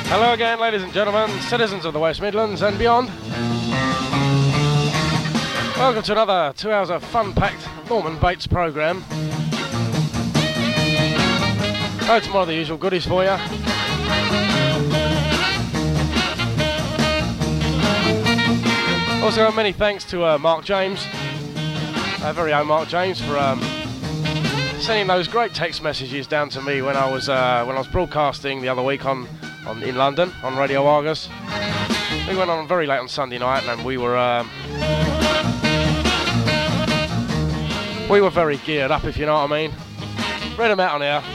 Hello again, ladies and gentlemen, citizens of the West Midlands and beyond. Welcome to another 2 hours of fun-packed Norman Bates programme. Loads more of the usual goodies for you. Also, many thanks to Mark James, our very own Mark James, for sending those great text messages down to me when I was broadcasting the other week in London on Radio Argus. We went on very late on Sunday night, and we were very geared up, if you know what I mean. Read them out on air.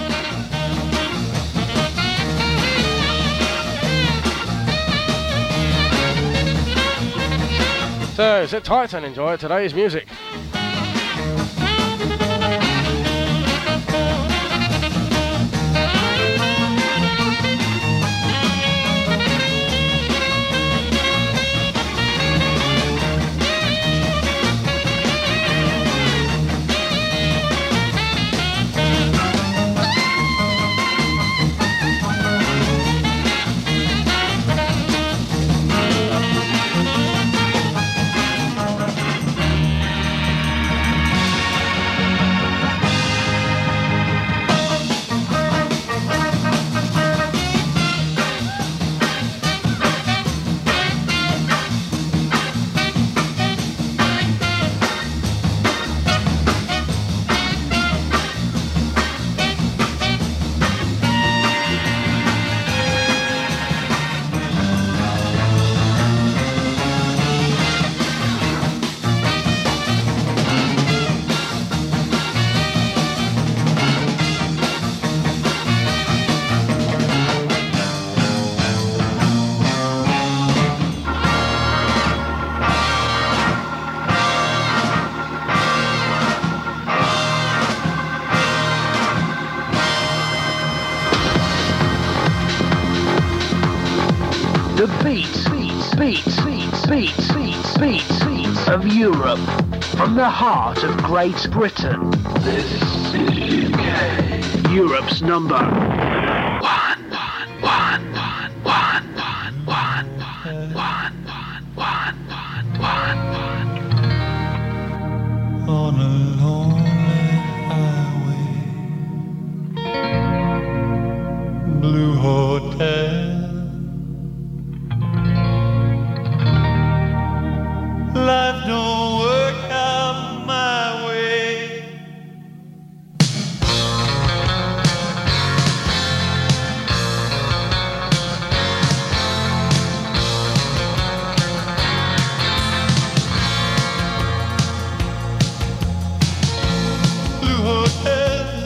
So sit tight and enjoy today's music. Of Europe, from the heart of Great Britain. This is UK. Europe's number one. On a lonely highway, blue hotel. Life don't work out my way. Blue hotel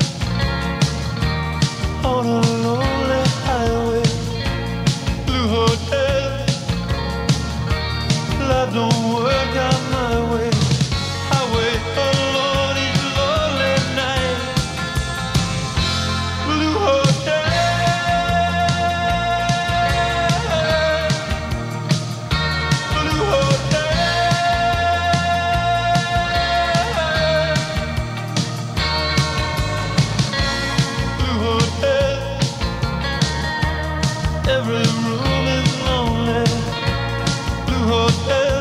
on a lonely highway. Blue hotel. Life don't work out my way. I wait alone each lonely night. Blue hotel. Blue hotel. Blue hotel. Every room is lonely. Blue hotel.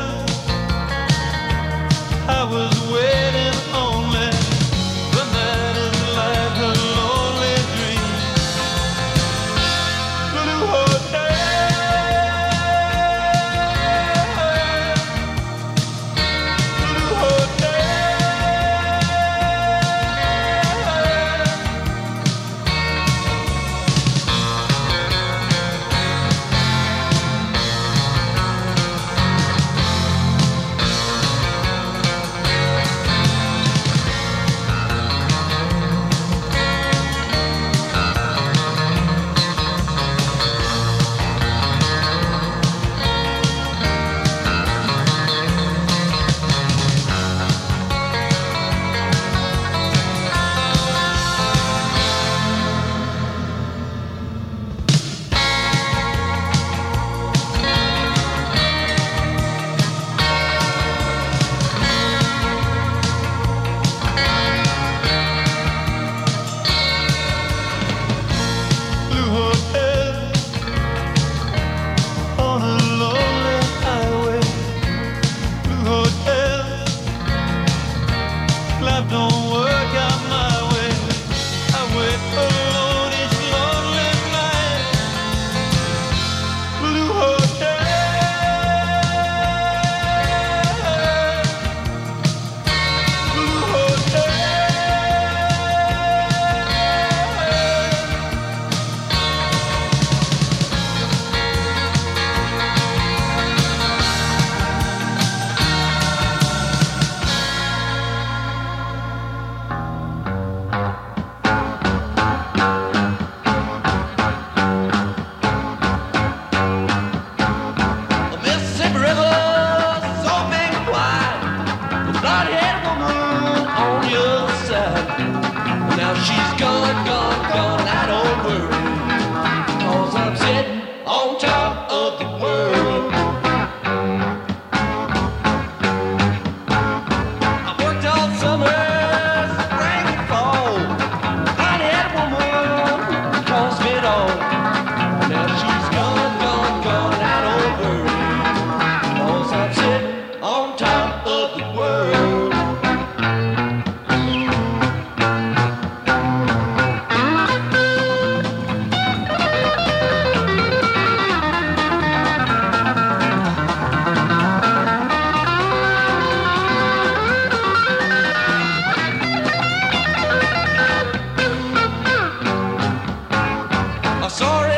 I was waiting only. The night is like a lonely dream. Blue hotel. Blue hotel.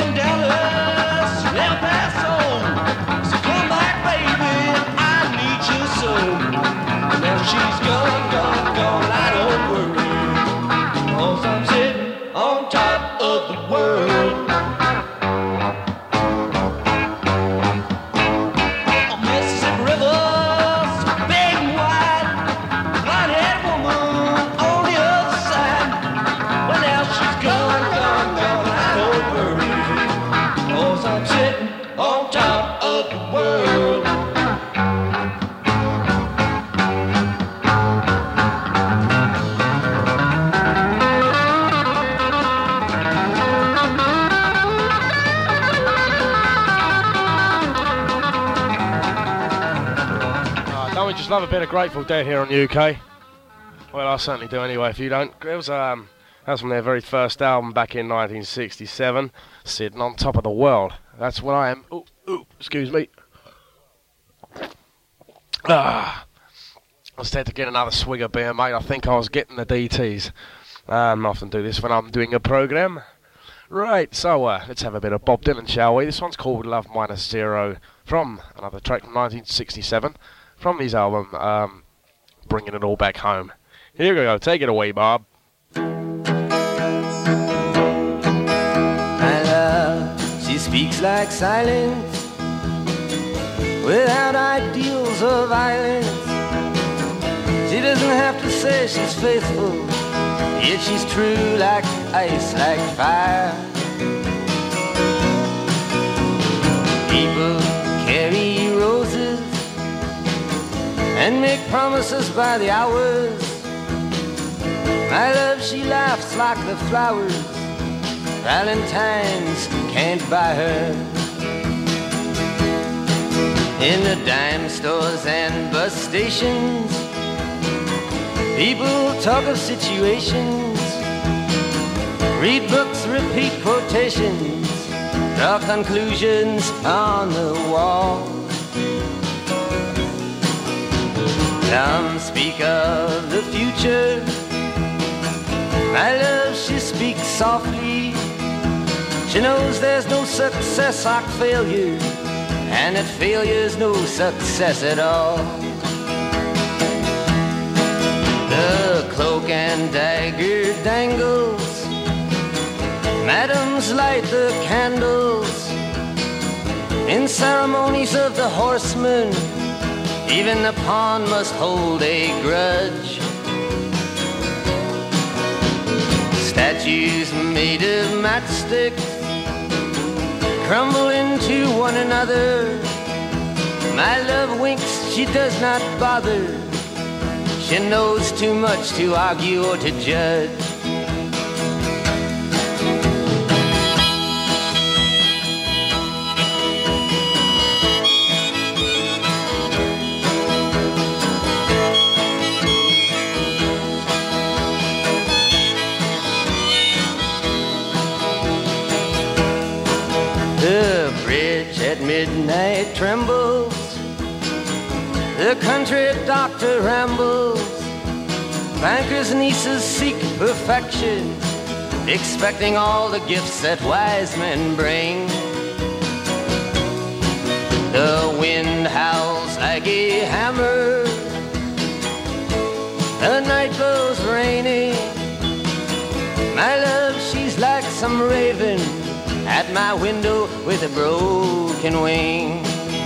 in Dallas, El Paso. So come back, baby, I need you so. Now she's gone, gone, gone, I don't worry, 'cause I'm sitting on top of the world. Mississippi River, so big and wide, blonde-haired woman on the other side. Well, now she's gone, gone, gone, I don't worry, 'cause I'm sitting on top of the world. Don't we just love a bit of Grateful Dead here on UK? Well, I certainly do anyway, if you don't. It was, that was from their very first album back in 1967, Sitting on Top of the World. That's what I am. Excuse me. I was there to get another swig of beer, mate. I think I was getting the DTs. I often do this when I'm doing a program. Right, so let's have a bit of Bob Dylan, shall we? This one's called Love Minus Zero, from another track from 1967, from his album, Bringing It All Back Home. Here we go, take it away, Bob. My love, she speaks like silence, without ideals of violence. She doesn't have to say she's faithful, yet she's true like ice, like fire. People carry roses and make promises by the hours. My love, she laughs like the flowers, Valentine's can't buy her. In the dime stores and bus stations, people talk of situations, read books, repeat quotations, draw conclusions on the wall. Some speak of the future. My love, she speaks softly. She knows there's no success like failure, and that failure's no success at all. The cloak and dagger dangles, madams light the candles. In ceremonies of the horsemen, even the pawn must hold a grudge. Statues made of matchsticks crumble into one another. My love winks, she does not bother. She knows too much to argue or to judge. The bridge at midnight trembles, the country doctor rambles, bankers' nieces seek perfection, expecting all the gifts that wise men bring. The wind howls like a hammer, the night blows rainy. My love, she's like some raven at my window with a broken wing.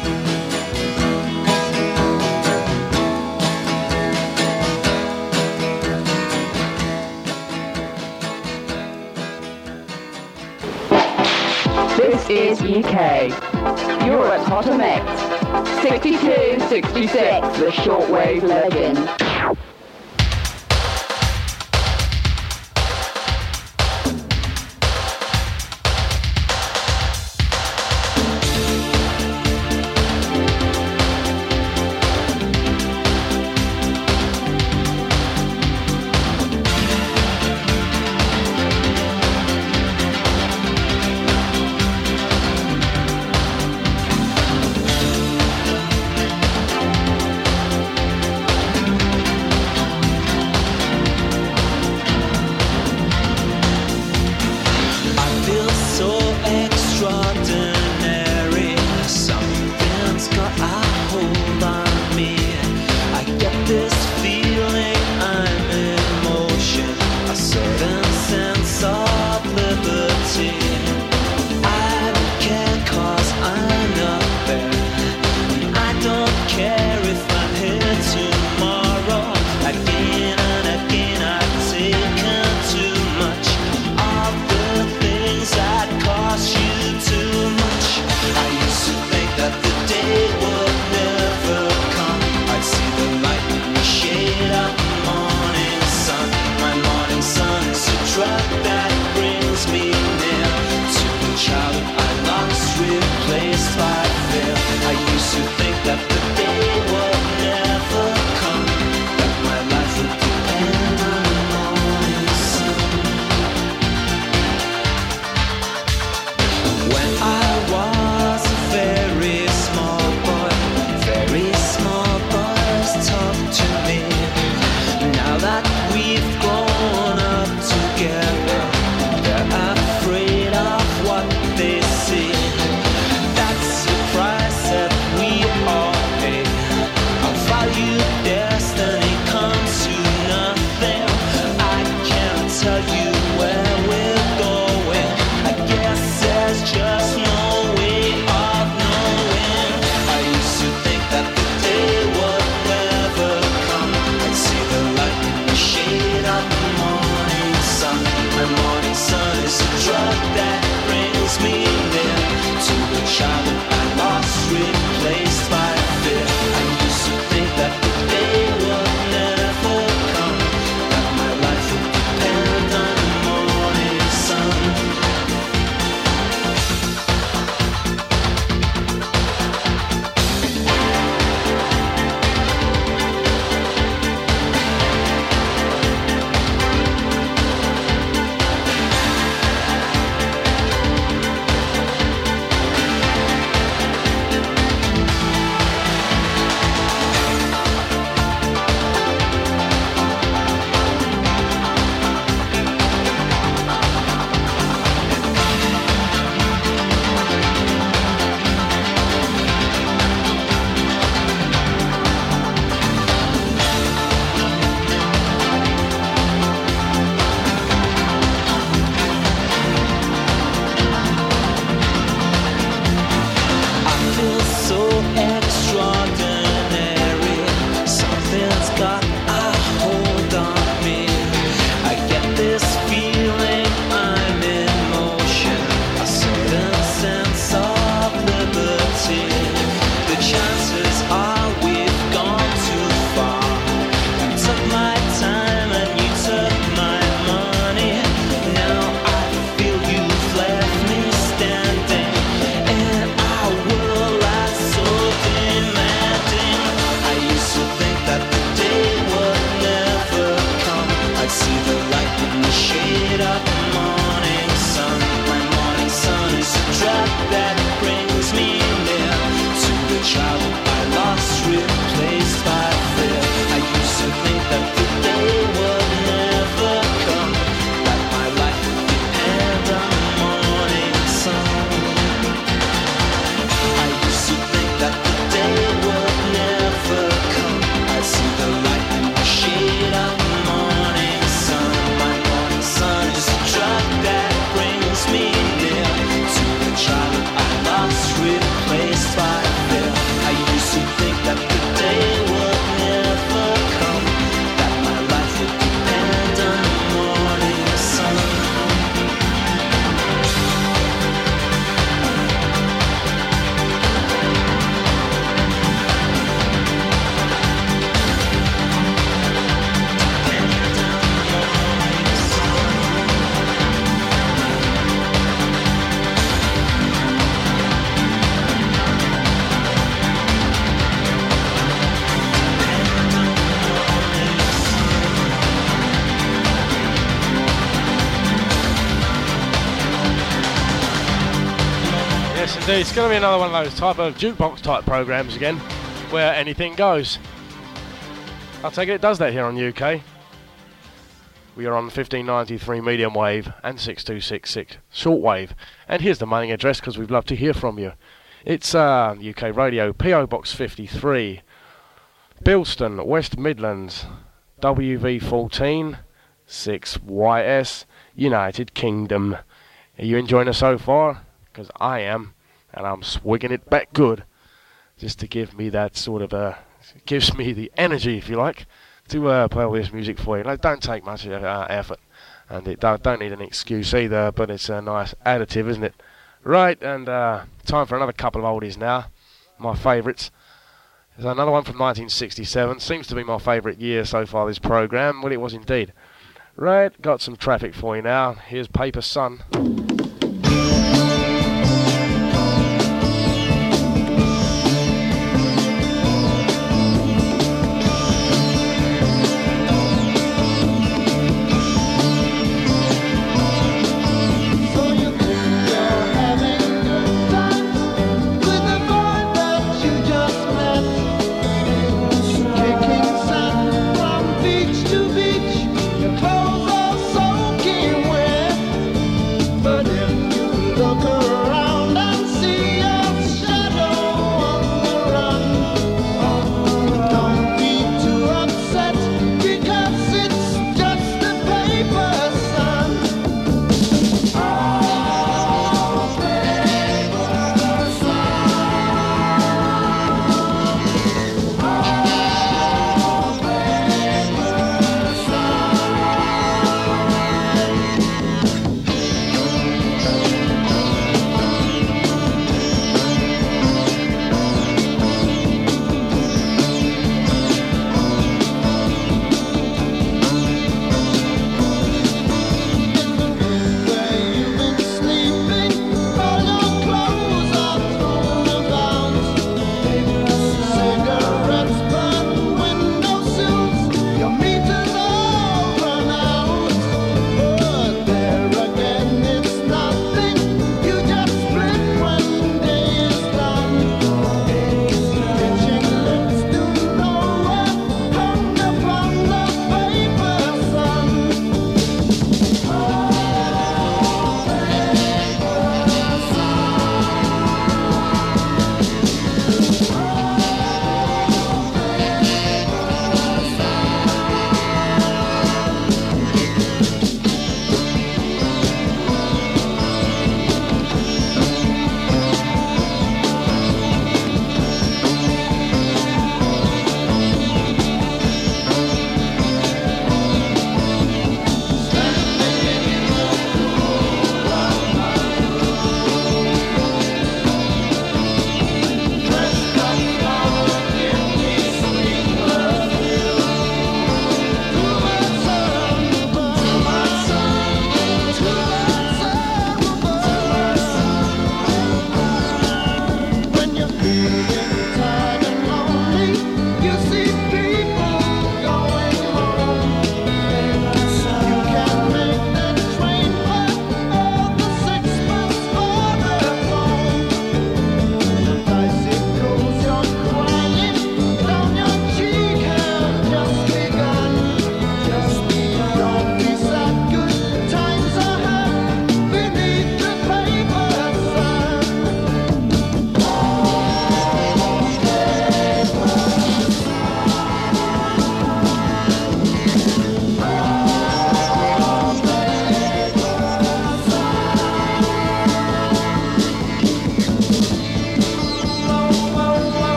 This is UK. You're at Hot MX 6266, the shortwave legend. It's going to be another one of those type of jukebox type programs again, where anything goes. I take it does that here on UK. We are on 1593 medium wave and 6266 short wave. And here's the mailing address because we'd love to hear from you. It's UK Radio, PO Box 53, Bilston, West Midlands, WV14 6YS, United Kingdom. Are you enjoying us so far? Because I am. And I'm swigging it back good, just to give me that sort of, gives me the energy, if you like, to play all this music for you. Like, don't take much effort, and it don't need an excuse either, but it's a nice additive, isn't it? Right, and time for another couple of oldies now, my favourites. There's another one from 1967, seems to be my favourite year so far this programme. Well, it was indeed. Right, got some traffic for you now. Here's Paper Sun.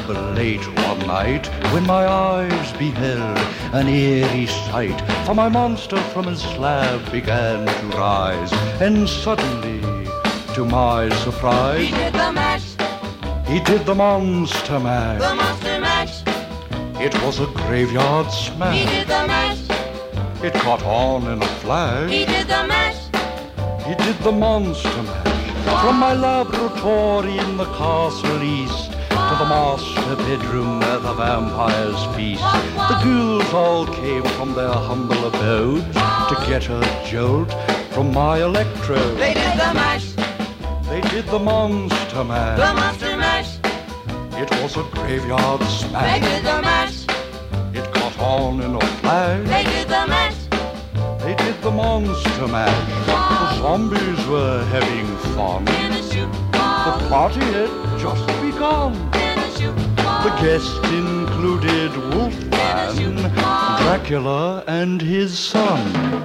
late one night when my eyes beheld an eerie sight, for my monster from his slab began to rise, and suddenly, to my surprise, He did the mash, he did the monster mash. the monster mash. It was a graveyard He smash. did the mash, It caught on in a he flash. did the mash. He did the monster mash. From my laboratory in the castle east to the master bedroom where the vampires feast, the ghouls all came from their humble abodes to get a jolt from my electrode. They did the mash, They did the monster the mash. monster mash. It was a graveyard They smash. did the mash, It caught on in a flash. they did the mash. They did the monster mash. The zombies were having fun. In a shoe The ball, party had just begun. in a shoe ball. The guests included Wolfman, Dracula, and his son.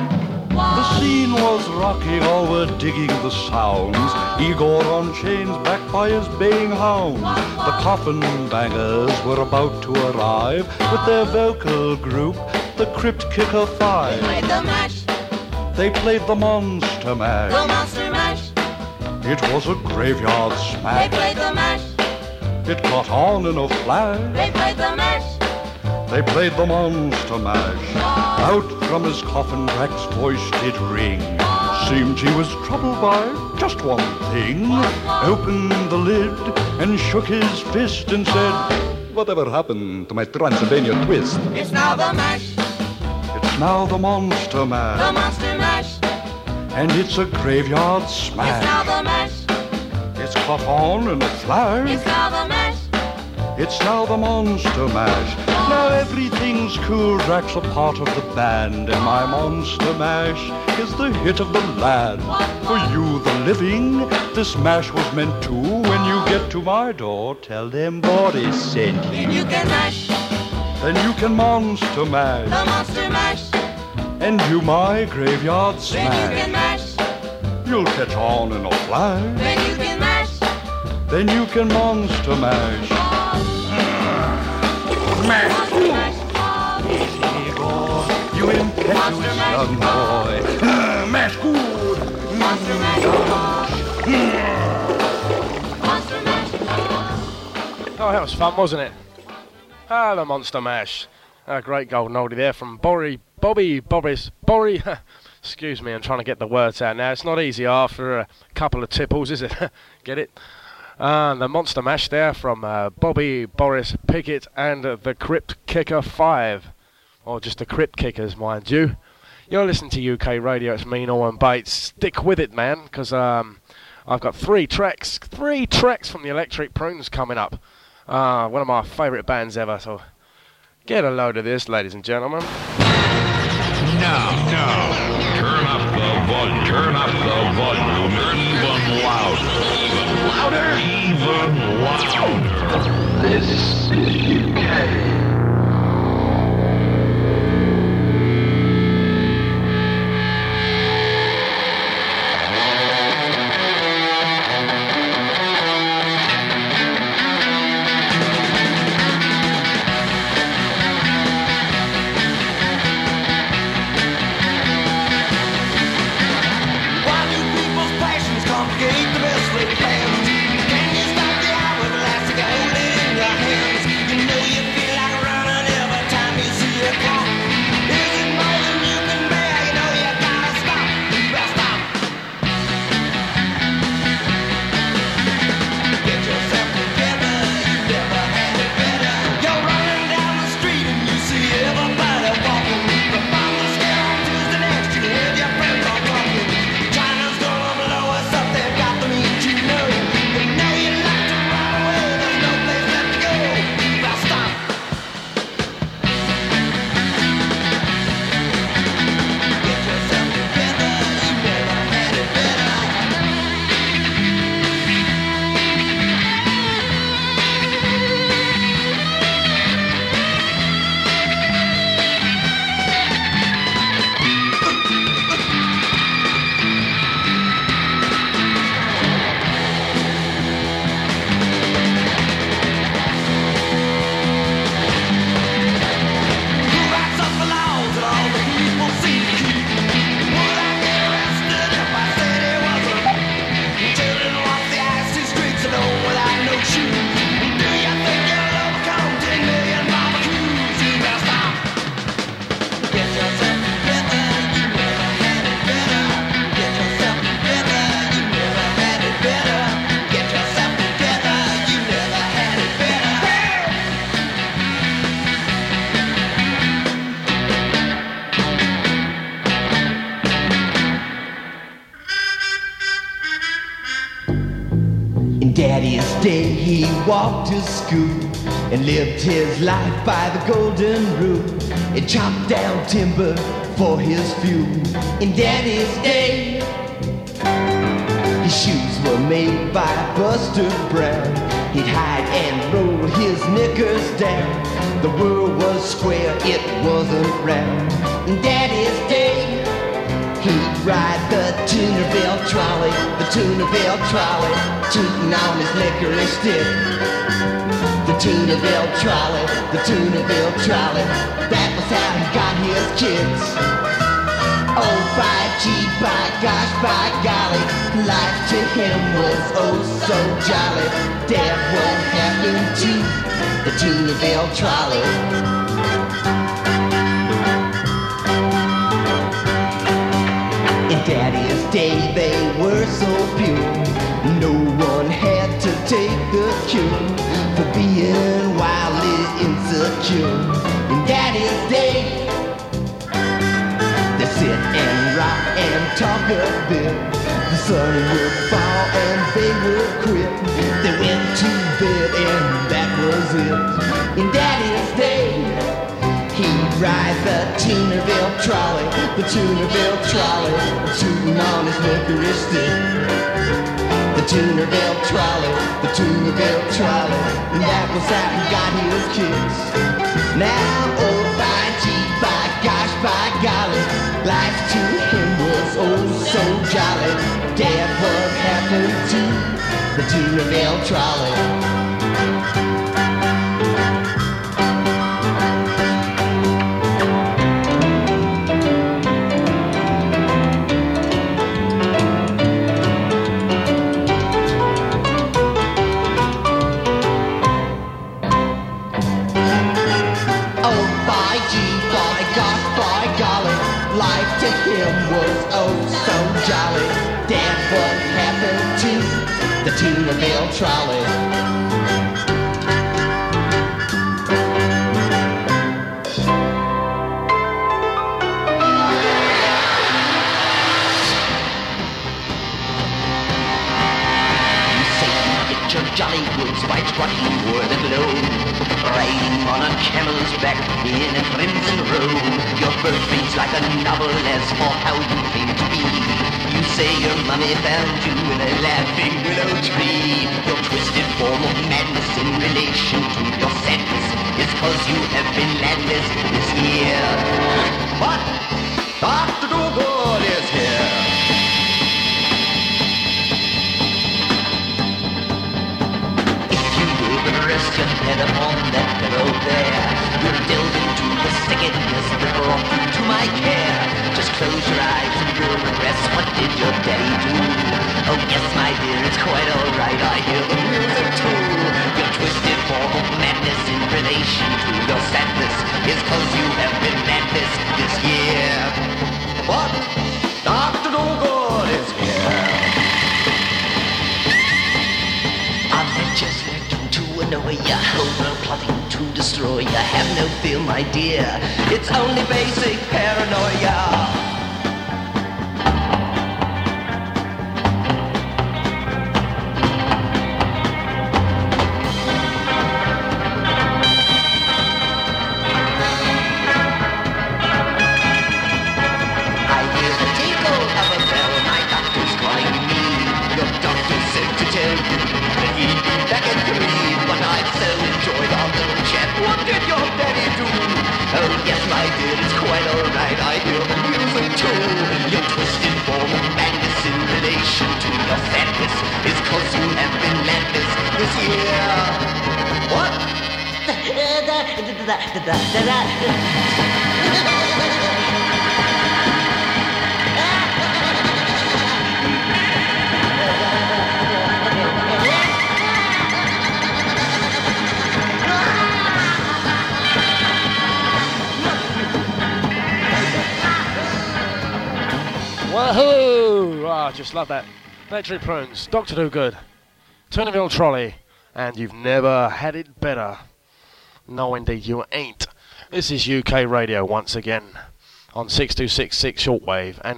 The scene was rocking, all were digging the sounds. Igor on chains, backed by his baying hounds. The coffin bangers were about to arrive with their vocal group, the Crypt Kicker Five. Played the mash, They played the monster the mash. monster mash. It was a graveyard They smash. played the mash, It caught on in a flash. they played the mash. They played the monster mash. Out from his coffin, Drac's voice did ring. Seemed he was troubled by just one thing. Opened the lid and shook his fist and said, "Whatever happened to my Transylvania twist?" It's now the mash, It's now the monster the mash. monster mash. And it's a graveyard It's now smash. the mash, It's caught on in a flash. it's now the mash. It's now the monster mash. Now everything's cool. Drac's a part of the band, and my monster mash is the hit of the land. For you, the living, this mash was meant to. When you get to my door, tell them Boris sent you. Then you can mash, Then you can monster mash, the monster mash. and do my graveyard Then you can smash. mash, You'll catch on in a flash. then you can mash. Then you can monster mash. Monster mash, You impetuous young boy. Mash good. monster mash, monster mash. Oh, that was fun, wasn't it? Ah, the Monster Mash. A great golden oldie there from Bobby. Excuse me, I'm trying to get the words out now. It's not easy after a couple of tipples, is it? Get it? The Monster Mash there from Bobby, Boris Pickett, and the Crypt Kicker 5. Or just the Crypt Kickers, mind you. You're listening to UK Radio, it's me, Norman Bates. Stick with it, man, because I've got three tracks from the Electric Prunes coming up. One of my favourite bands ever, so get a load of this, ladies and gentlemen. Now, turn up the volume. Turn up the volume. Even louder. Even louder. This is UK. Why do people's passions complicate the best laid plans? Can you stop the hourglass to hold it in your hands? You know you feel like day he walked to school and lived his life by the golden rule and chopped down timber for his fuel. In Daddy's day, his shoes were made by Buster Brown. He'd hide and roll his knickers down. The world was square, it wasn't round. In Daddy's day, he'd ride the Tunerville trolley, the Tunerville trolley, tooting on his licorice stick. The Tunerville trolley, the Tunerville trolley, that was how he got his kicks. Oh, by gee, by gosh, by golly, life to him was oh so jolly. Dad, what happened to the Tunerville trolley? In Daddy's day they were so pure, no one had to take the cure for being wildly insecure. In Daddy's day, they sit and rock and talk a bit. The sun would fall and they would quit. They went to bed and that was it. In Daddy's day, he'd ride the Tunerville trolley, the Tunerville trolley, tooting on his licorice stick. The Tunerville trolley, the Tunerville trolley, and that was how he got his kicks. Now, oh, by gee, by gosh, by golly, life to him was oh so jolly. Dad, what happened to the Tunerville trolley? Tunerville trolley. Jolly woods by trotting o'er the glow, riding on a camel's back in a crimson robe. Your birth reads like a novel as for how you came to be. You say your mummy found you in a laughing willow tree. Your twisted form of madness in relation to your sadness is 'cause you have been landless this year. What? Dr. Dougal is here. Rest your head upon that pillow there. You'll delve into the sickness that brought you to my care. Just close your eyes and you'll rest. What did your daddy do? Oh yes, my dear, it's quite alright. I hear the music too. Your twisted form of madness in relation to your sadness is 'cause you have been madness this year. What? Dr. Dougal is here. Annoy ya, over plotting to destroy ya. Have no fear, my dear, it's only basic paranoia. I hear the tinkle of a bell, my doctor's calling me. Your doctor said to tell you that he'd be back at 3. But I've so enjoyed our little chat. What did your daddy do? Oh yes, my dear, it's quite alright. I hear the music too. Your twisted form of madness in relation to your sadness is 'cause you have been madness this year. What? Wahoo! Ah, just love that. Electric Prunes, Dr. Do-Good, Tunerville Trolley, and you've never had it better. No, indeed, you ain't. This is UK Radio once again on 6266 shortwave and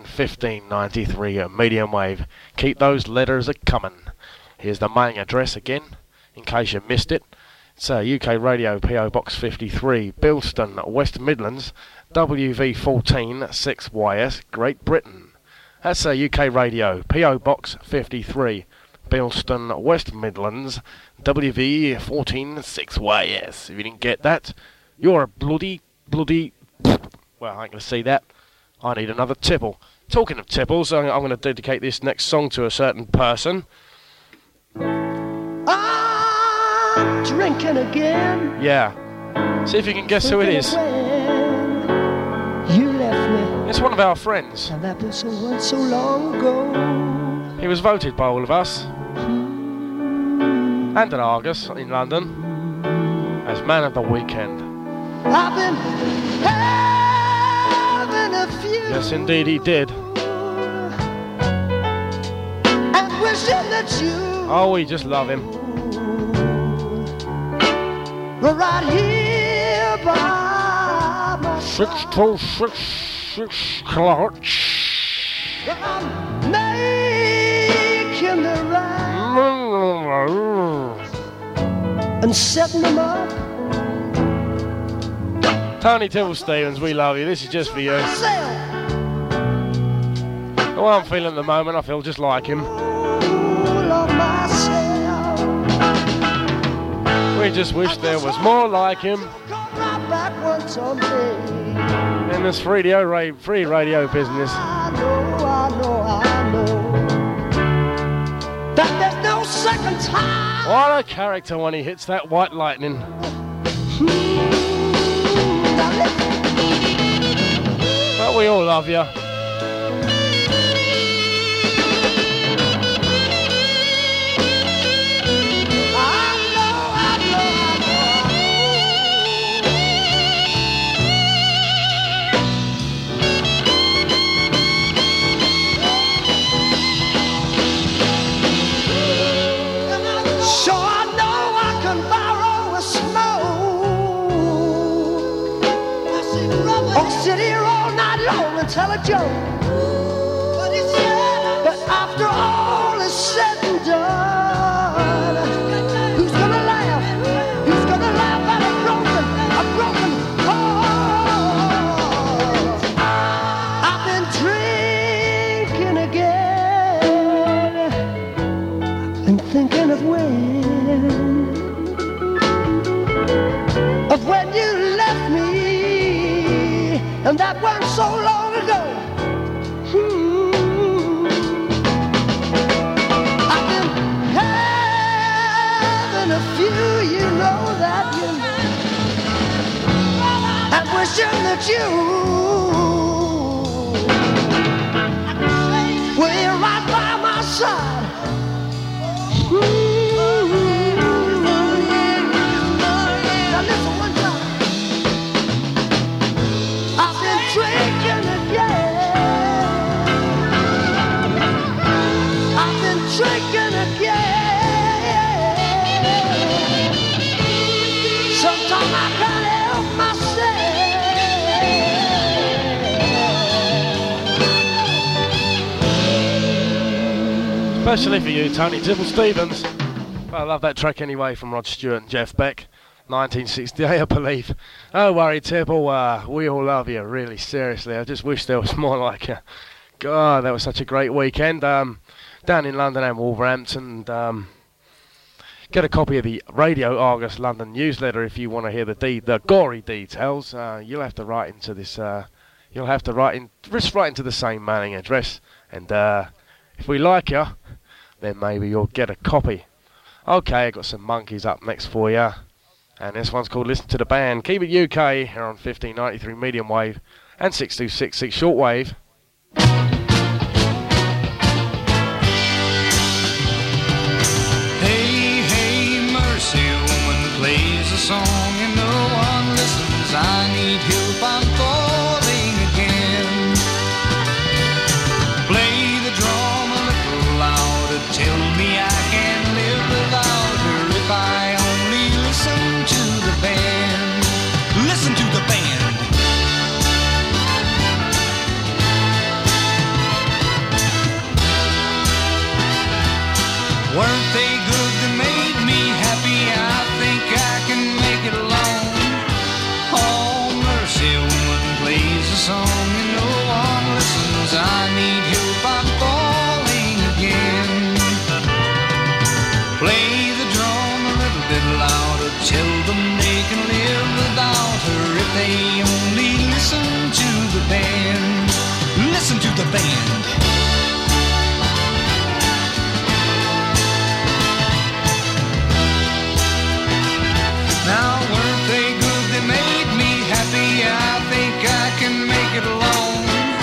1593 medium wave. Keep those letters a-coming. Here's the mailing address again. in case you missed it. It's UK Radio, PO Box 53, Bilston, West Midlands, WV14 6YS, Great Britain. That's UK Radio, PO Box 53, Bilston, West Midlands, WV14 6YS. If you didn't get that, you're a bloody... Well, I ain't going to see that. I need another tipple. Talking of tipples, I'm going to dedicate this next song to a certain person. I'm drinking again. Yeah. See if you can guess who it is. You left me. It's one of our friends. And that was so long ago. He was voted by all of us and at Argus in London as Man of the Weekend. I've been having a few. Yes, indeed, he did. And wishing that you Oh, we just love him. were right here by my side. 6 clutch. I'm making the right and setting them up. Tony Tibble Stevens, we love you. This is just for you. Myself. The way I'm feeling at the moment, I feel just like him. Full of myself. We just wish there was more like him Come right back one someday. in this free radio business. I know that there's no second time. What a character when he hits that white lightning. But we all love you. Tell a joke, but after all is said and done, who's gonna laugh? Who's gonna laugh at a broken heart? I've been drinking again and thinking of when you left me, and that wasn't so long. I've been having a few, you know that, and wishing that you were here right by my side. Now listen one time. I've been drinking again. Drinking again. Sometimes I can't help myself. Especially for you, Tony Tibble Stevens. I love that track anyway from Rod Stewart and Jeff Beck. 1968, I believe. Don't worry, Tibble. We all love you, really, seriously. I just wish there was more like you. God, that was such a great weekend. Down in London and Wolverhampton. Get a copy of the Radio Argus London newsletter if you want to hear the gory details. You'll have to write into this. You'll have to write into the same mailing address. And if we like you, then maybe you'll get a copy. Okay, I got some Monkeys up next for you. And this one's called Listen to the Band. Keep it UK here on 1593 medium wave and 6266 shortwave. Hey, hey, mercy, woman plays a song and no one listens. I need help, I'm falling again. Play the drum a little louder, tell me I can live without her if I only listen to the band. Listen to the band. Weren't they good? They made me happy song and no one listens. I need help, I'm falling again. Play the drum a little bit louder. Tell them they can live without her if they only listen to the band. Listen to the band. Now weren't they good? They made me happy. I think I can make it alone.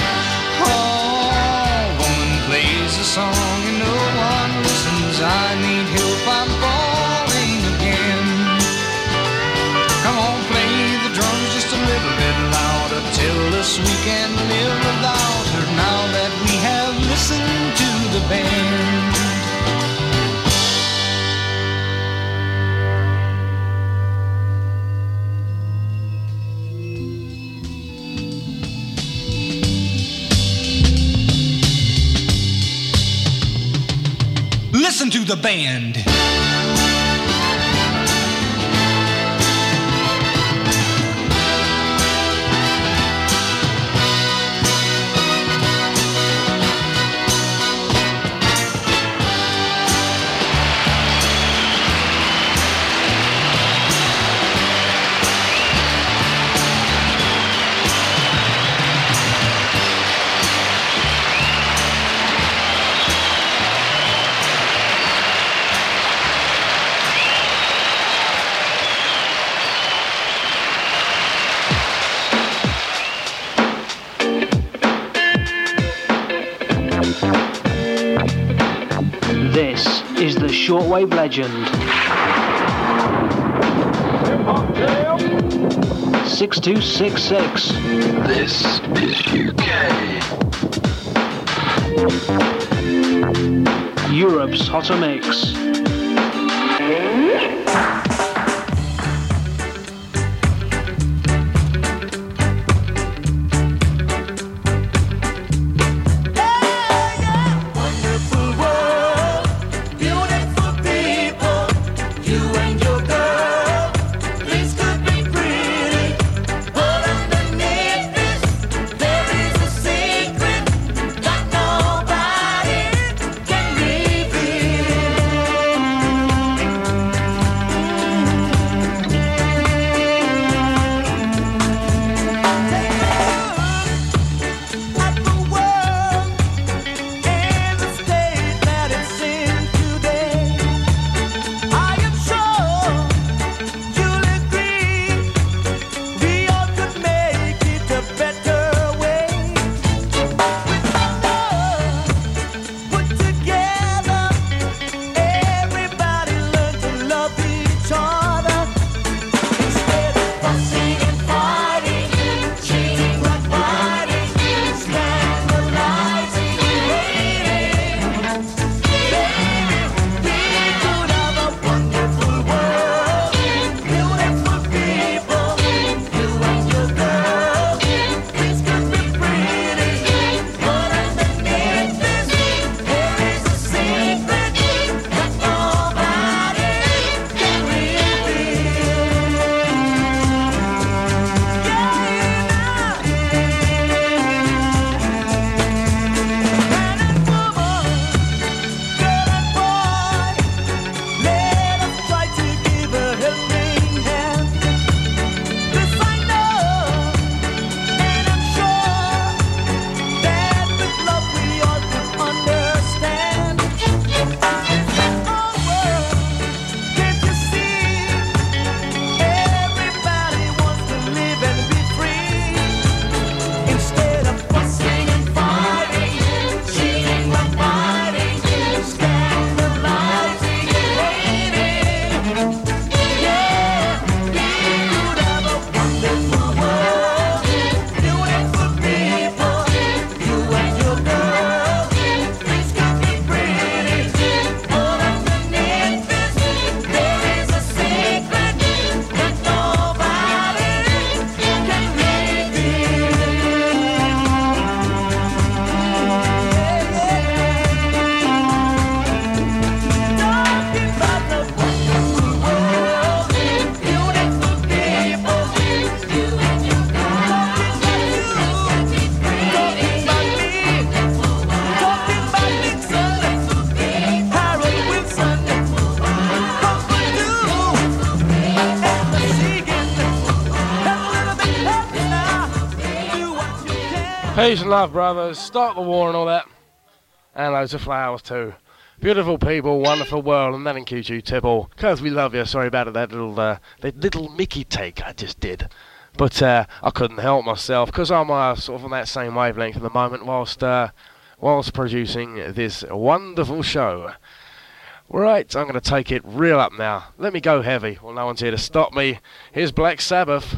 Oh, woman plays a song and no one listens. I need help, I'm falling again. Come on, play the drums just a little bit louder. Tell us we can live without her now that we have listened to the band. Listen to the band. This is the shortwave legend. 6266. This is UK. Europe's Hotter Mix. Peace and love, brothers. Start the war and all that. And loads of flowers too. Beautiful people, wonderful world, and that includes you, Tibble. Because we love you. Sorry about that little Mickey take I just did. But I couldn't help myself, because I'm sort of on that same wavelength at the moment whilst producing this wonderful show. Right, I'm going to take it real up now. Let me go heavy. Well, no one's here to stop me. Here's Black Sabbath.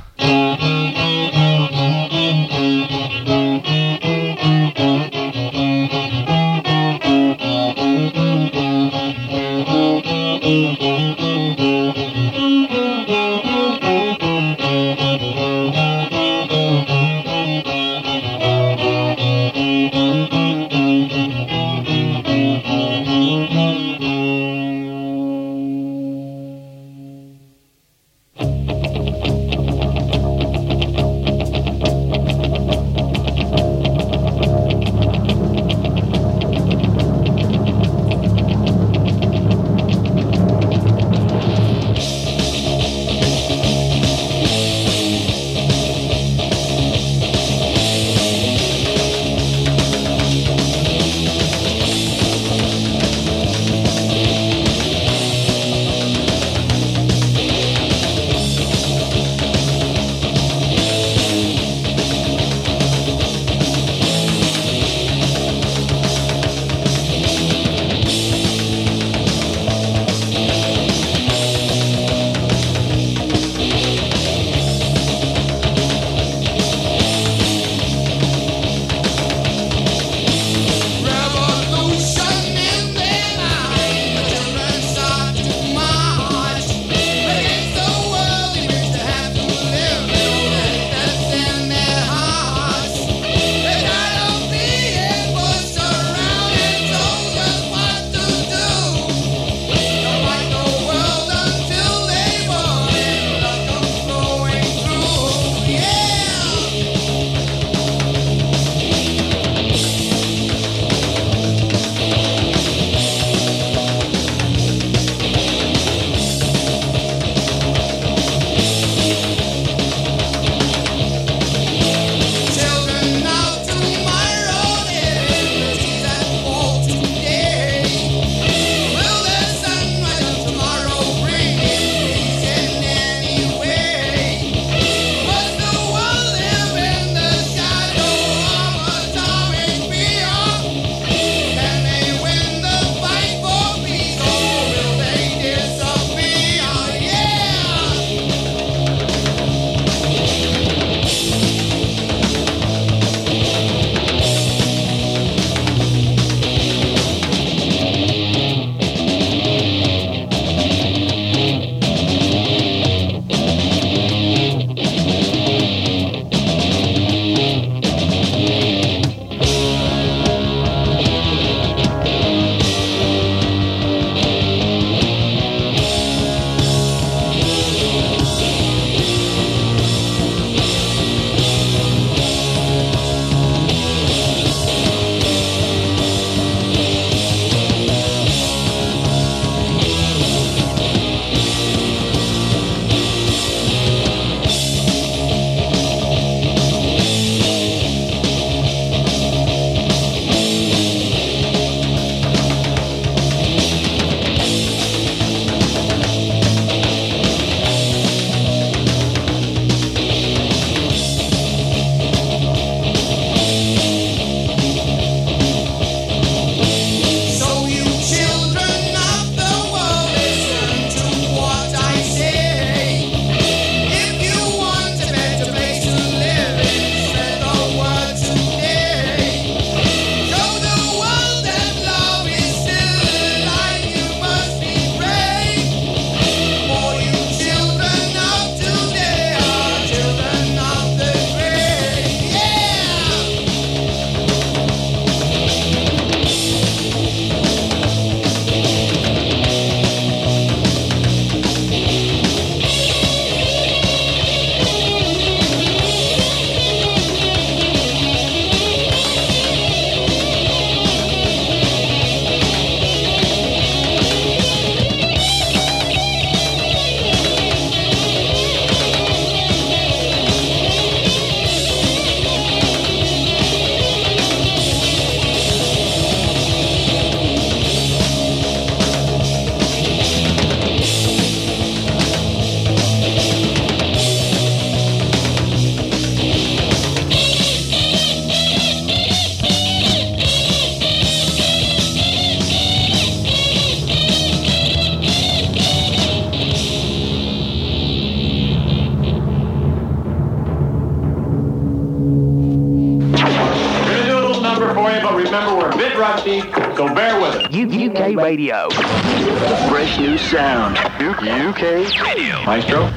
for you, but remember we're a bit rusty, so bear with us. UK Radio. Fresh new sound. UK Radio. Maestro?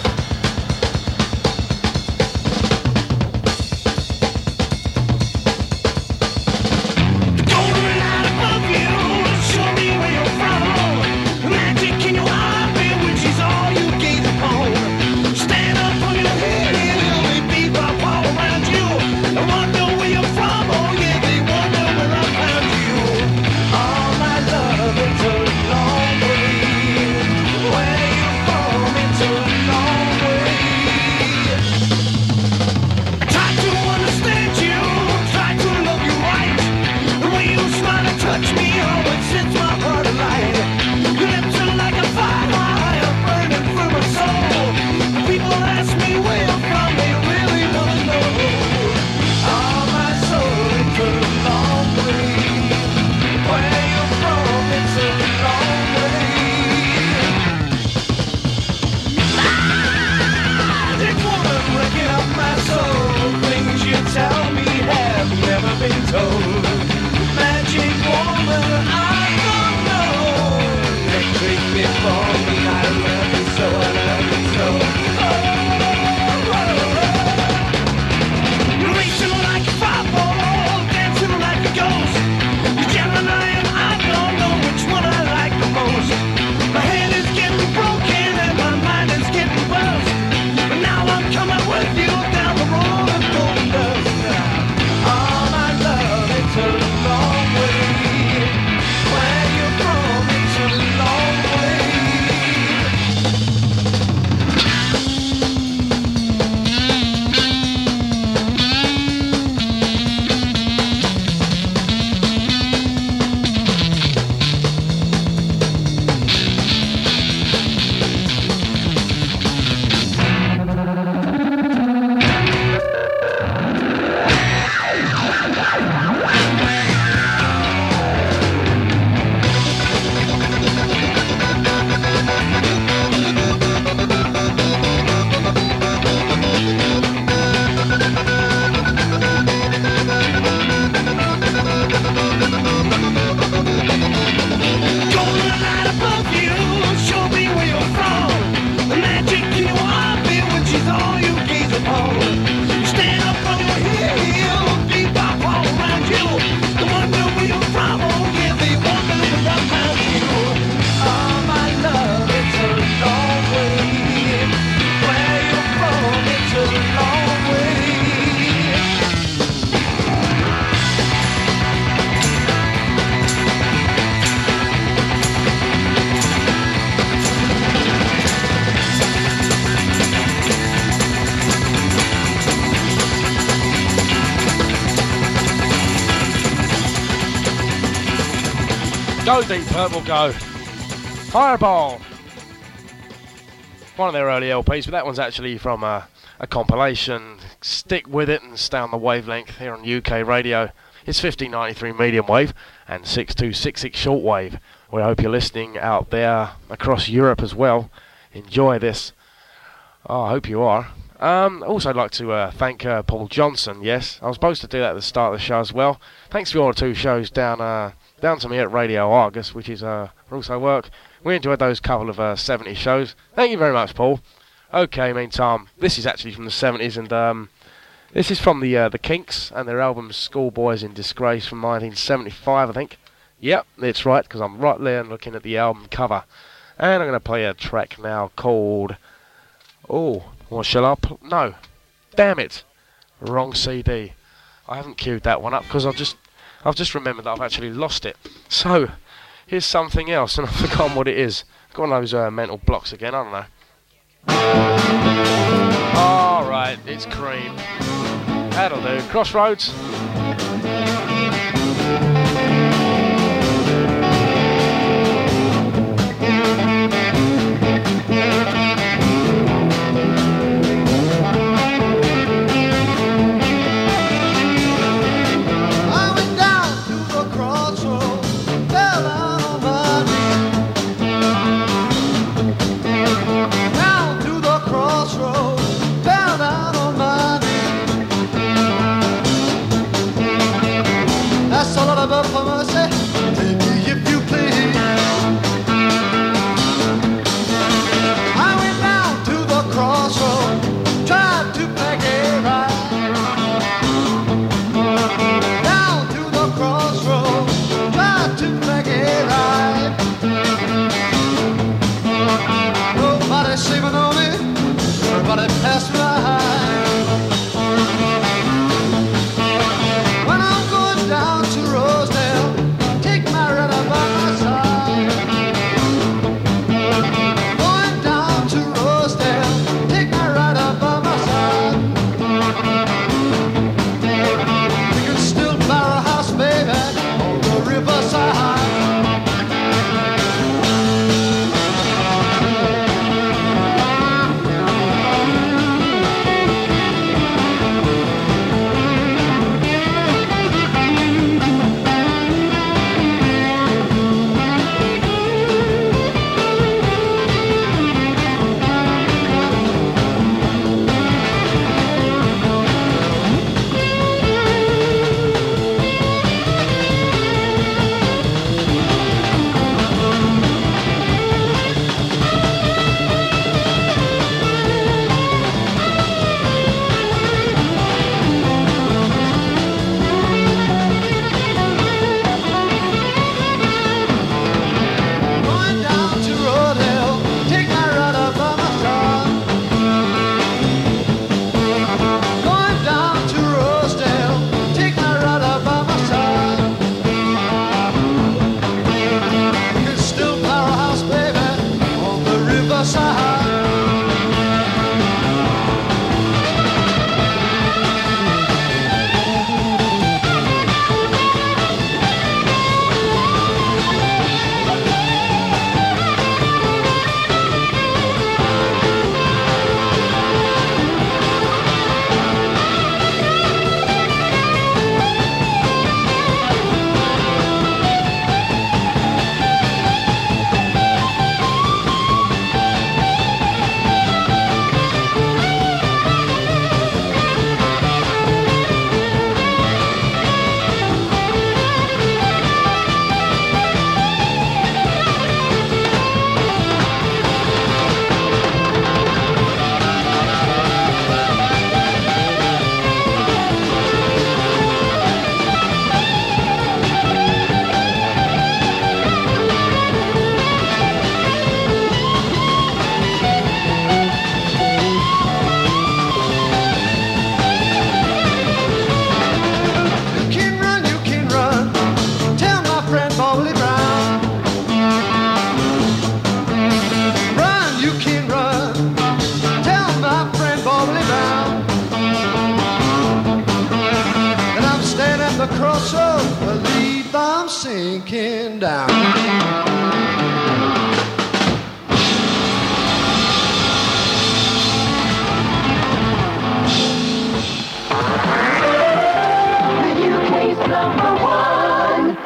Go Deep Purple, go. Fireball. One of their early LPs, but that one's actually from a compilation. Stick with it and stay on the wavelength here on UK Radio. It's 1593 medium wave and 6266 shortwave. We hope you're listening out there across Europe as well. Enjoy this. Oh, I hope you are. Also, I'd like to thank Paul Johnson. Yes, I was supposed to do that at the start of the show as well. Thanks for your 2 shows down to me at Radio Argus, which is also work. We enjoyed those couple of 70s shows. Thank you very much, Paul. Okay, meantime, this is actually from the 70s, and this is from the Kinks and their album Schoolboys in Disgrace from 1975, I think. Yep, that's right, because I'm right there looking at the album cover. And I'm going to play a track now called... Oh, what shall I... No, damn it. Wrong CD. I haven't queued that one up because I've just remembered that I've actually lost it. So, here's something else, and I've forgotten what it is. Got one of those mental blocks again, I don't know. Alright, it's Cream. That'll do. Crossroads. Down to the crossroads, try to make it right. Nobody saving on me, everybody pass me by. When I'm going down to Rosedale, take my rudder by my side. Going down to Rosedale, take my rudder by my side. We can still buy a house, baby, on the riverside. Going down to Rosedale, take my rudder by my side. Going down to Rosedale, take my rudder by my side. You can still power a house, baby, on the riverside. You can run, tell my friend Bobby Brown. Run, you can run, tell my friend Bobby Brown. And I'm standing at the crossroads, believe I'm sinking down. The UK's number one.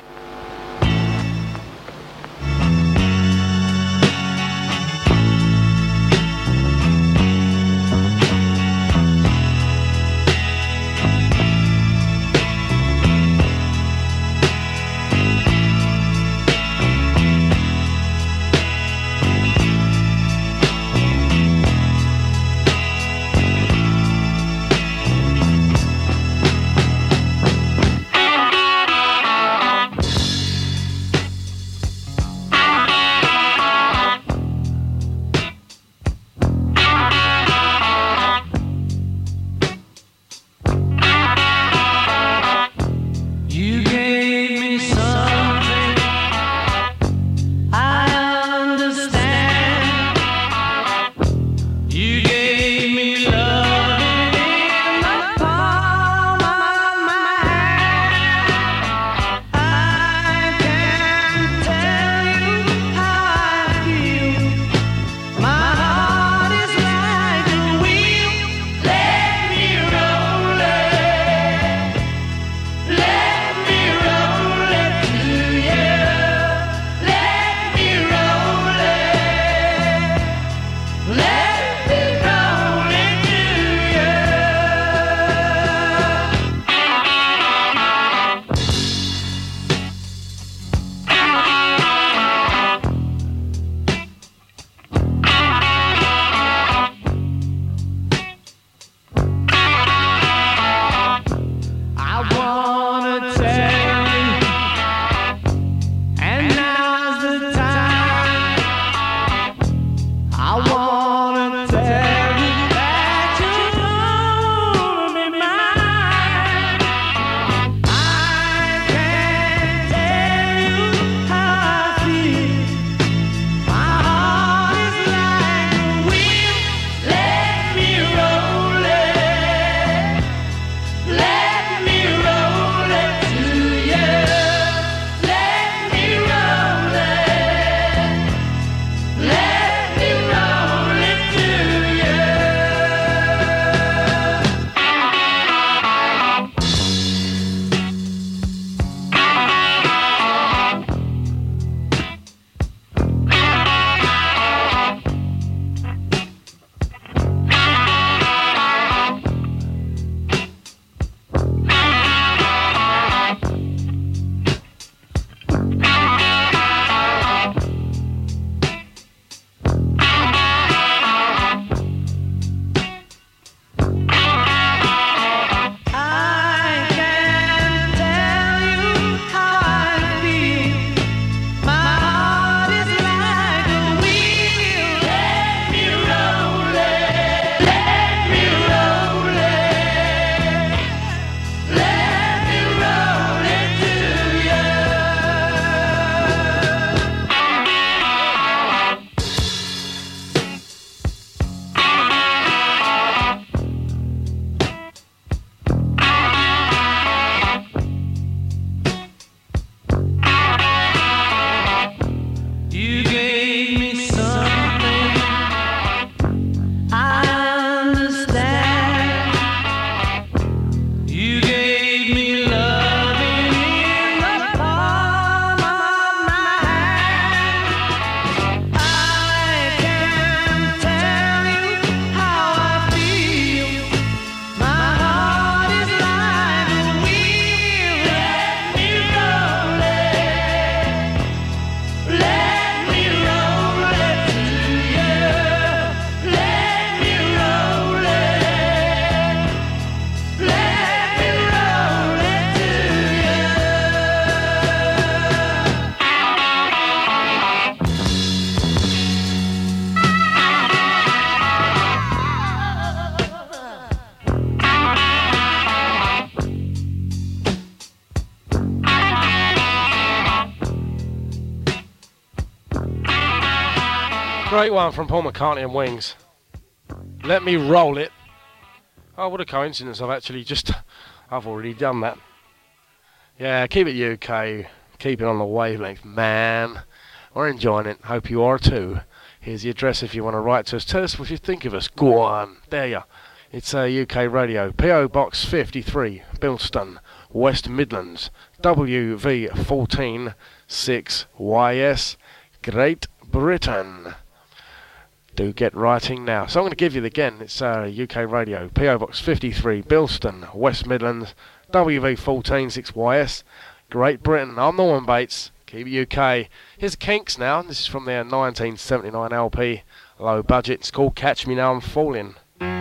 Great one from Paul McCartney and Wings. Let me roll it. Oh, what a coincidence. I've already done that. Yeah, keep it UK. Keep it on the wavelength, man. We're enjoying it. Hope you are too. Here's the address if you want to write to us. Tell us what you think of us. Go on. There you are. It's UK Radio. P.O. Box 53, Bilston, West Midlands. WV14 6YS, Great Britain. Do get writing now. So I'm going to give you again. It's UK Radio. P.O. Box 53, Bilston, West Midlands. WV14 6YS, Great Britain. I'm Norman Bates. Keep it UK. Here's Kinks now. This is from their 1979 LP, Low Budget. It's called Catch Me Now I'm Falling.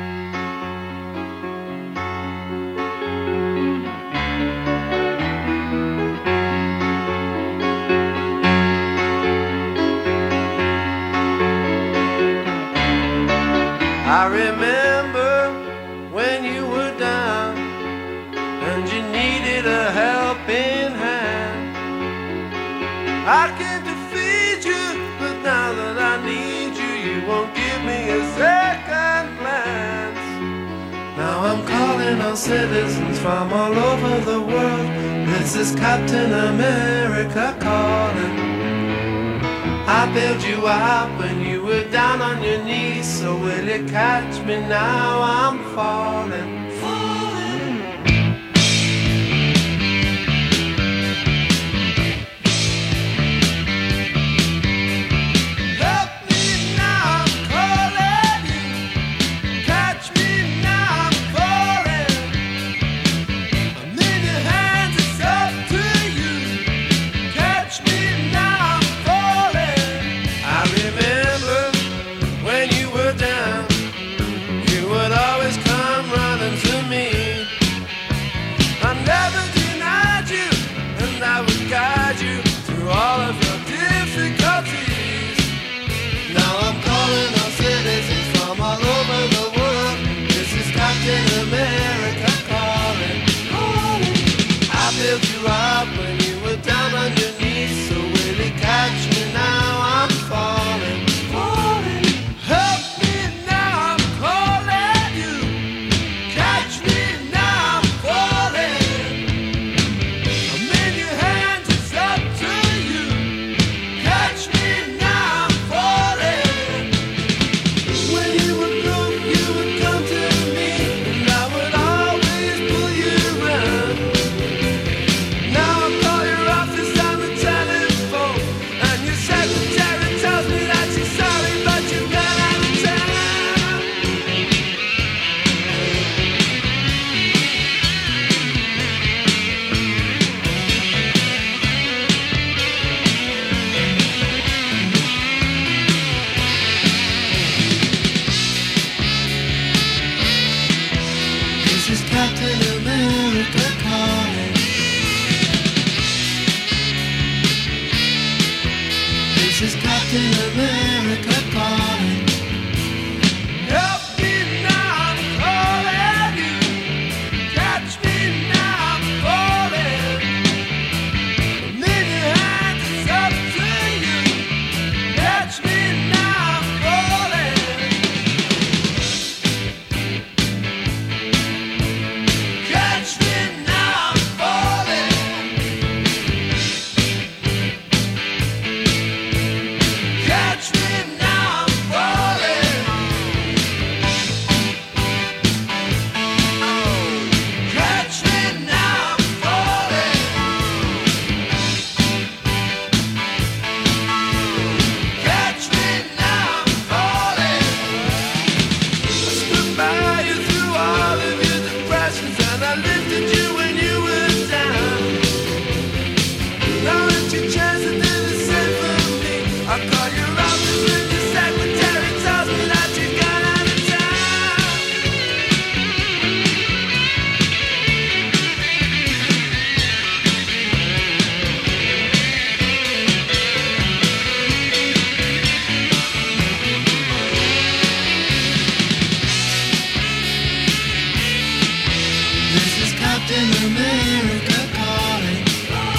I remember when you were down and you needed a helping hand. I came to feed you, but now that I need you, you won't give me a second glance. Now I'm calling on citizens from all over the world. This is Captain America calling. I bailed you out when you were down on your knees. So will you catch me now? I'm falling.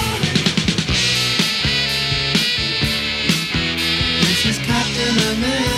Captain America.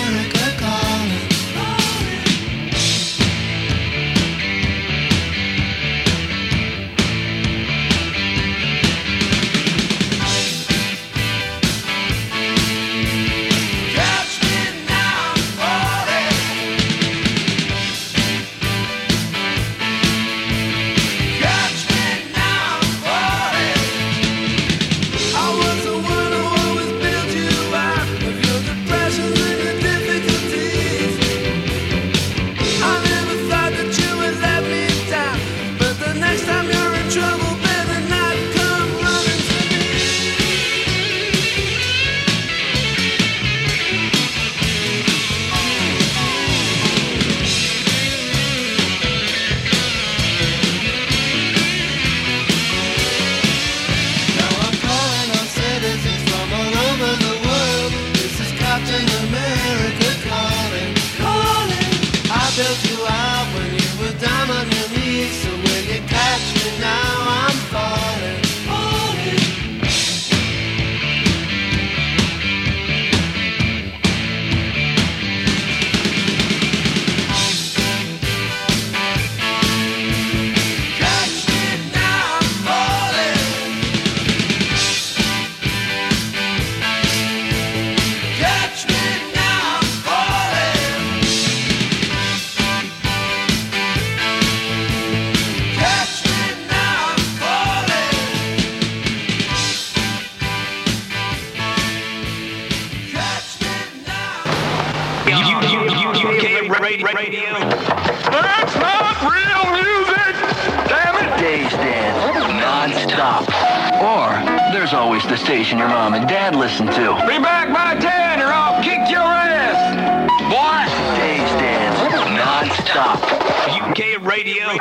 Radio. That's not real music! Damn it! Days Dance, non-stop. Or there's always the station your mom and dad listen to. Be back by 10 or I'll kick your ass! What? Days Dance, non-stop. UK Radio.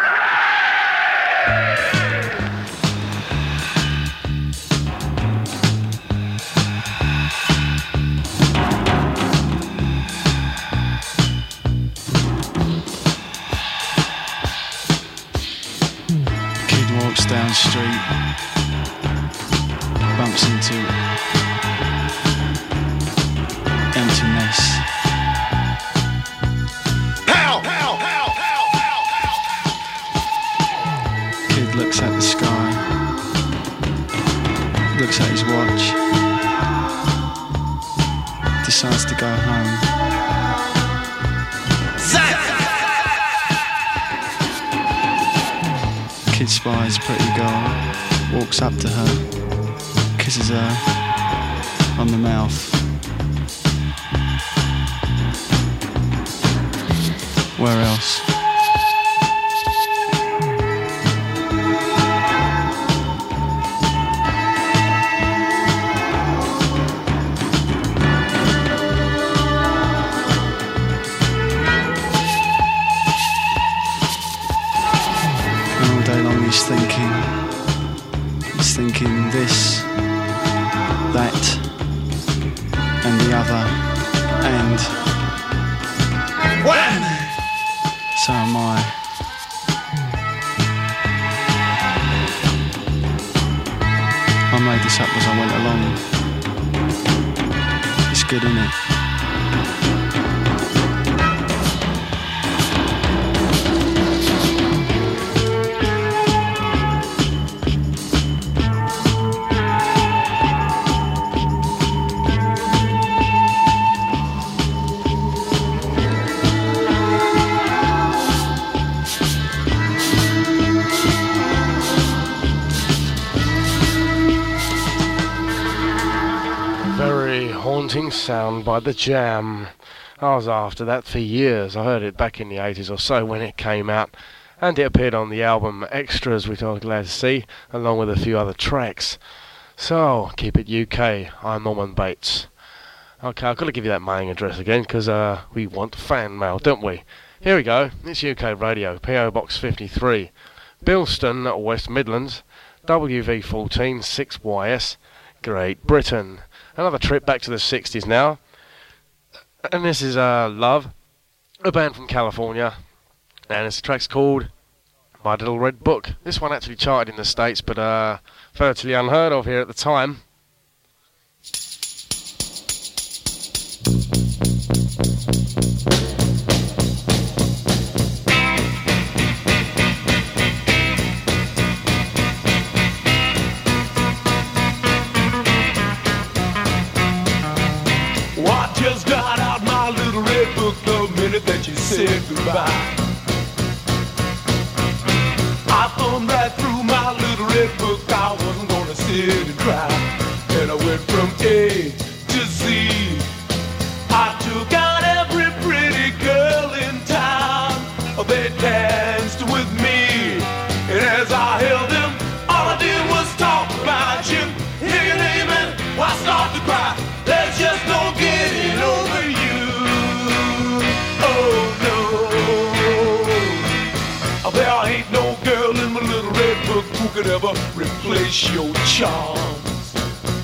Walks down the street, bumps into emptiness. Pow! Pow! Pow! Pow! Pow! Kid looks at the sky, looks at his watch, decides to go home. Kid spies a pretty girl, walks up to her, kisses her on the mouth. Where else? He's thinking this, that, and the other, and when? So am I. I made this up as I went along. It's good, isn't it? Sound by The Jam. I was after that for years. I heard it back in the 80s or so when it came out, and it appeared on the album Extras, which I was glad to see, along with a few other tracks. So, keep it UK. I'm Norman Bates. Okay, I've got to give you that mailing address again, because we want fan mail, don't we? Here we go. It's UK Radio, PO Box 53, Bilston, West Midlands, WV14 6YS, Great Britain. Another trip back to the 60s now. And this is Love, a band from California. And this track's called My Little Red Book. This one actually charted in the States, but virtually unheard of here at the time. That you said goodbye. I thumbed right through my little red book. I wasn't gonna sit and cry. And I went from A to Z. I took out every pretty girl in town. They danced with me, and as I held them, all I did was talk about you. Hear your name and I start to cry. There's just no getting over you. There ain't no girl in my little red book who could ever replace your charms.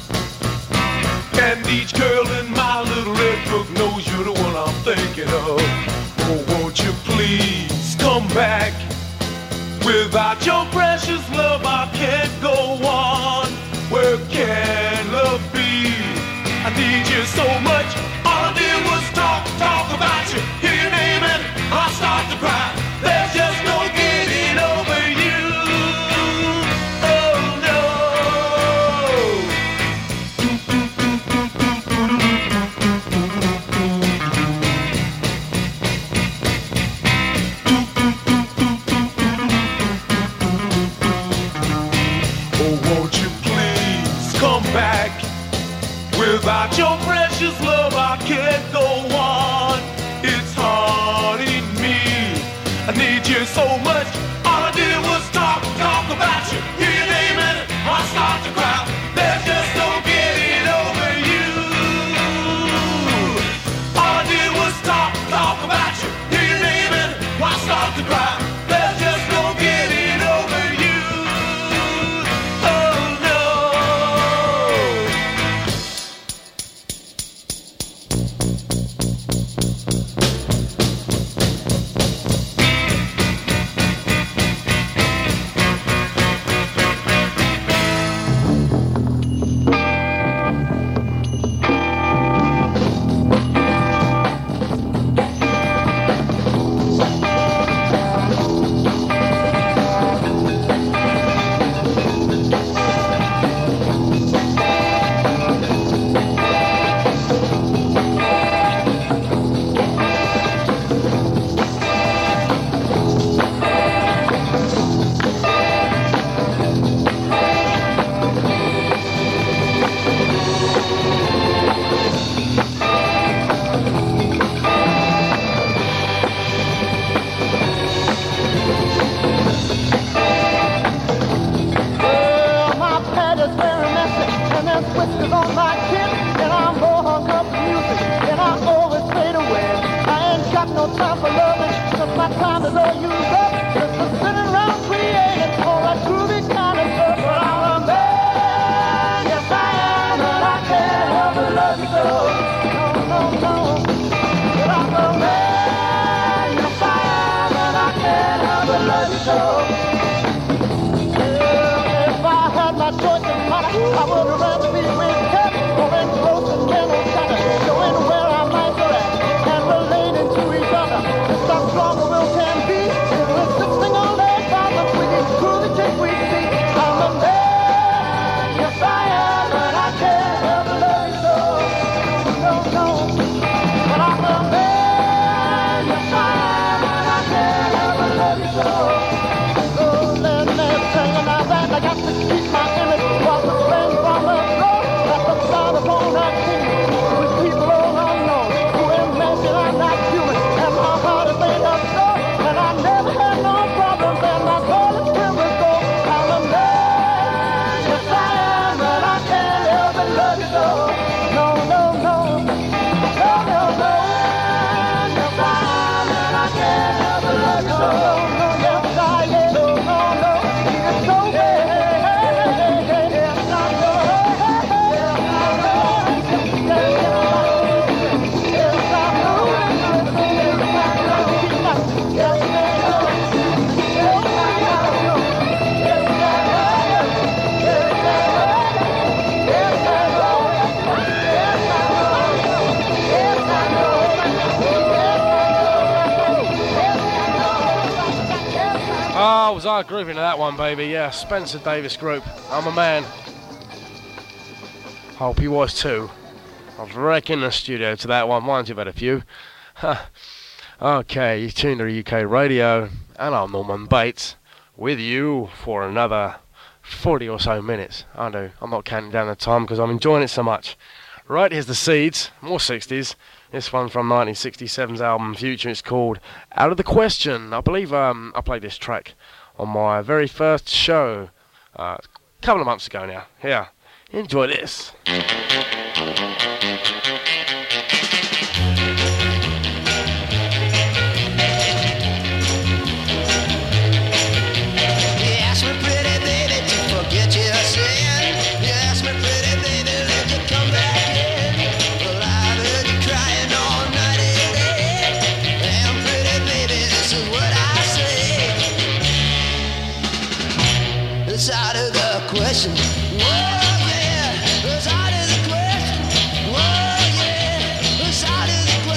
And each girl in my little red book knows you're the one I'm thinking of. Oh, won't you please come back? Without your precious love, I can't go on. Where can love be? I need you so much. All I did was talk about you. Hear your name and I start to cry. There's just no getting over you. Oh no. Oh, won't you please come back? Without your precious love, I can't go on. It's haunting me. you so much. All I did was talk about you. Hear your name and I start to cry. There's just no getting over you. All I did was talk about you. Hear your name and I start to cry. There's just no getting over you. Oh no. Was I grooving to that one, baby? Yeah, Spencer Davis Group. I'm a man. Hope he was too. I was wrecking the studio to that one. Mind you, I've had a few. Okay, you tuned to UK Radio, and I'm Norman Bates with you for another 40 or so minutes. I know, I'm not counting down the time because I'm enjoying it so much. Right, here's the Seeds, more 60s. This one from 1967's album Future. It's called Out of the Question. I believe I played this track on my very first show a couple of months ago now. Yeah, enjoy this. It's out of the question. Whoa, yeah. It's out of the question. Whoa, yeah. It's out of the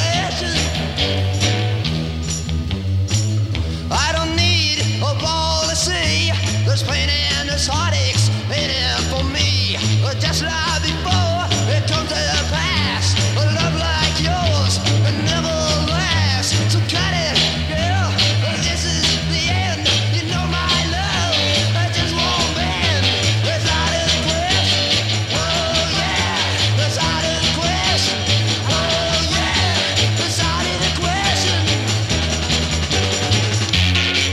question. I don't need a policy. There's pain and there's heartaches in it for me. Just like before, it comes to the past. A love like yours, it never lasts. So cut it, girl. This is the end. You know my love. I just won't bend. It's out of the question. Oh yeah, it's out of the question. Oh yeah, it's out of the question.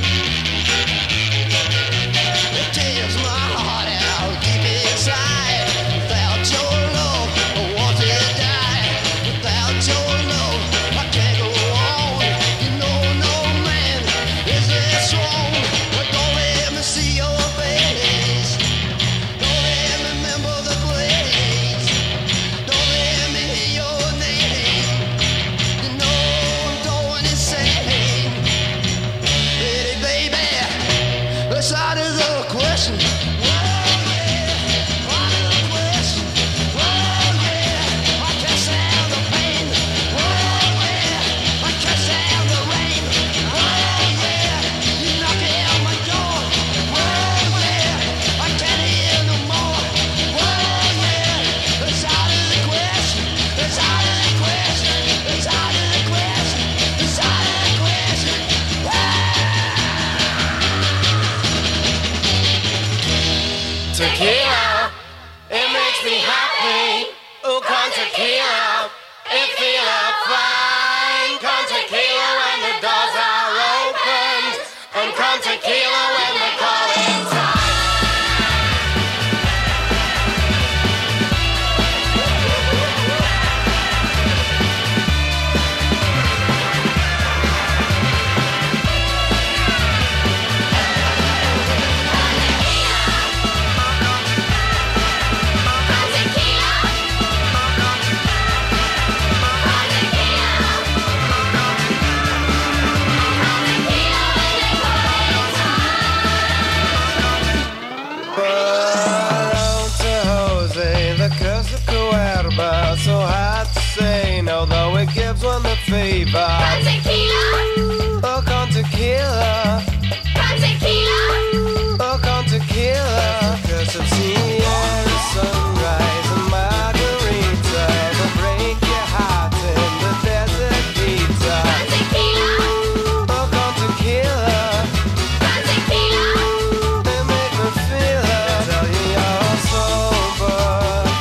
tequila, it makes me happy. Oh, con tequila, it feels fine. Con tequila when the doors are opened, and con tequila when the calling time. So hard to say no, though it gives one the fever. Con tequila, oh con tequila, con tequila, oh con tequila. Because of Sierra sunrise and margarita will break your heart in the desert heat. Con tequila, oh con tequila, con tequila. They make me feel it. Tell you you're sober.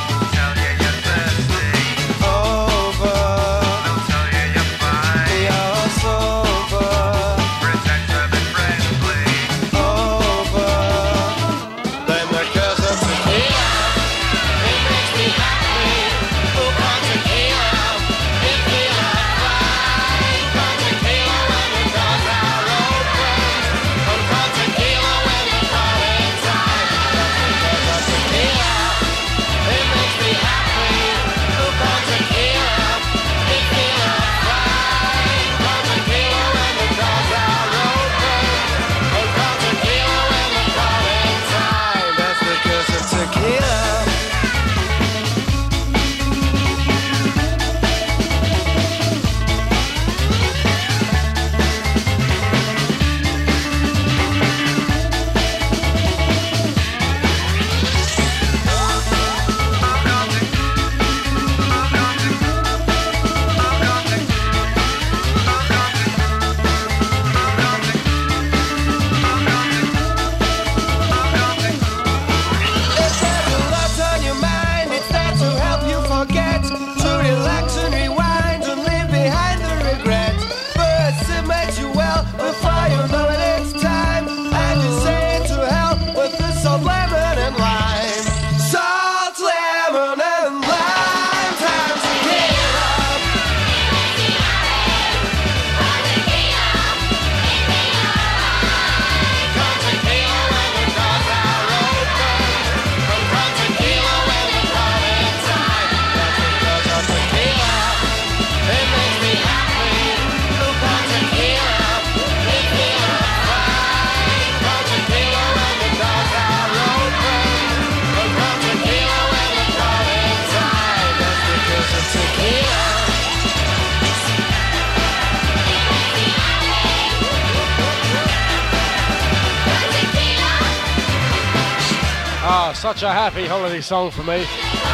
Such a happy holiday song for me.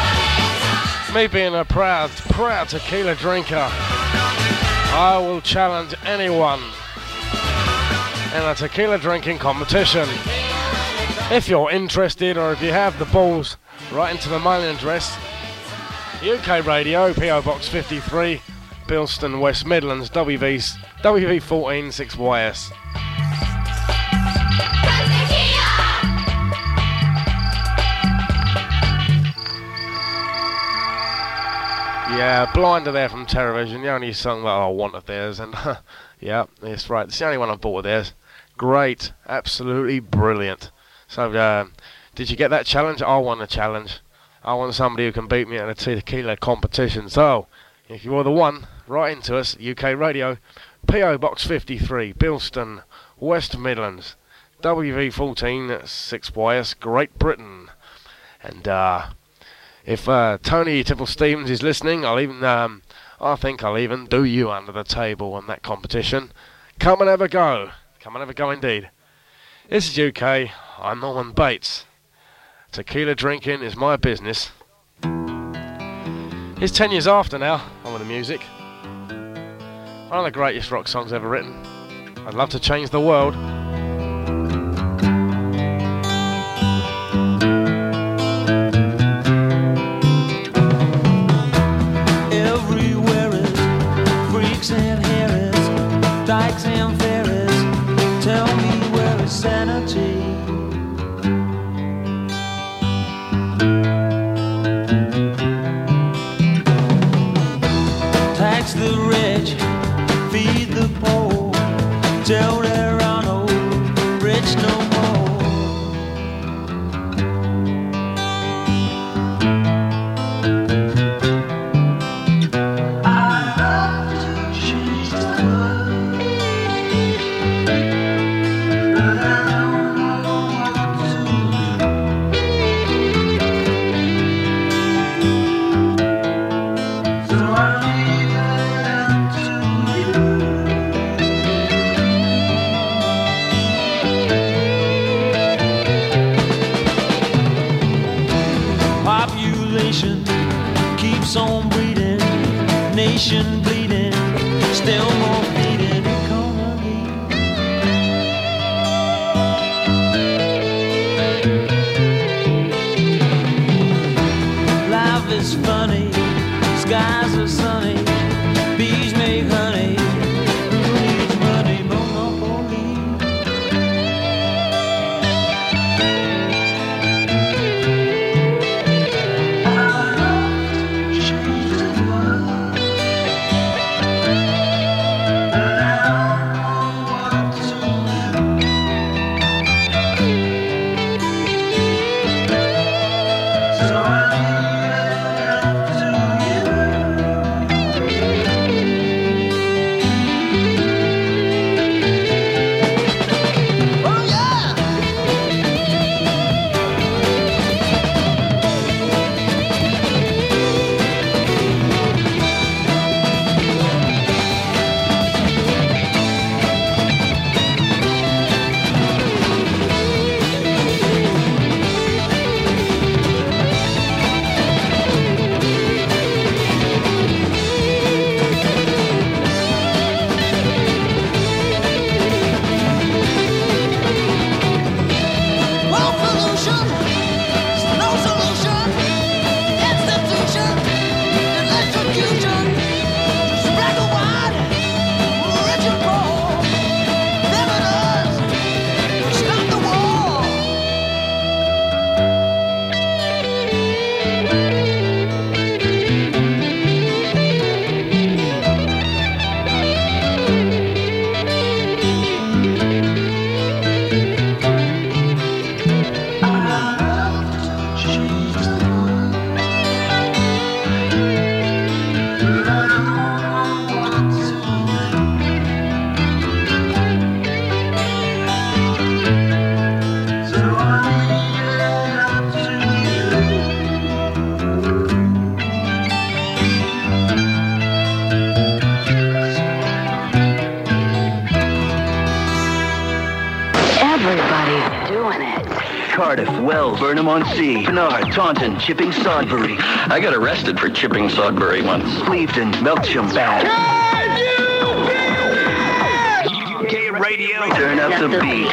Me being a proud tequila drinker, I will challenge anyone in a tequila drinking competition. If you're interested, or if you have the balls, write into the mailing address UK Radio, PO Box 53, Bilston, West Midlands, WV14 6YS. Yeah, Blinder there from Terrorvision, the only song that I want of theirs, and yeah, that's right, it's the only one I bought of theirs. Great, absolutely brilliant. So, did you get that challenge? I want a challenge. I want somebody who can beat me at a tequila competition. So, if you're the one, write into us, UK Radio, PO Box 53, Bilston, West Midlands, WV14 6YS, Great Britain. And if Tony Tiffel Stevens is listening, I think I'll even do you under the table on that competition. Come and have a go. Come and have a go indeed. This is UK. I'm Norman Bates. Tequila drinking is my business. It's 10 years after now, on with the music. One of the greatest rock songs ever written. I'd love to change the world. nation bleeding, still more fleeting economy. Life is funny, skies are sunny, bees make honey. Who needs money? Monopoly. Cardiff, Wells, Burnham-on-Sea, Bernard, Taunton, Chipping Sodbury. I got arrested for chipping Sodbury once. Clevedon, Melksham, Bath. UK Radio. Turn up the beat.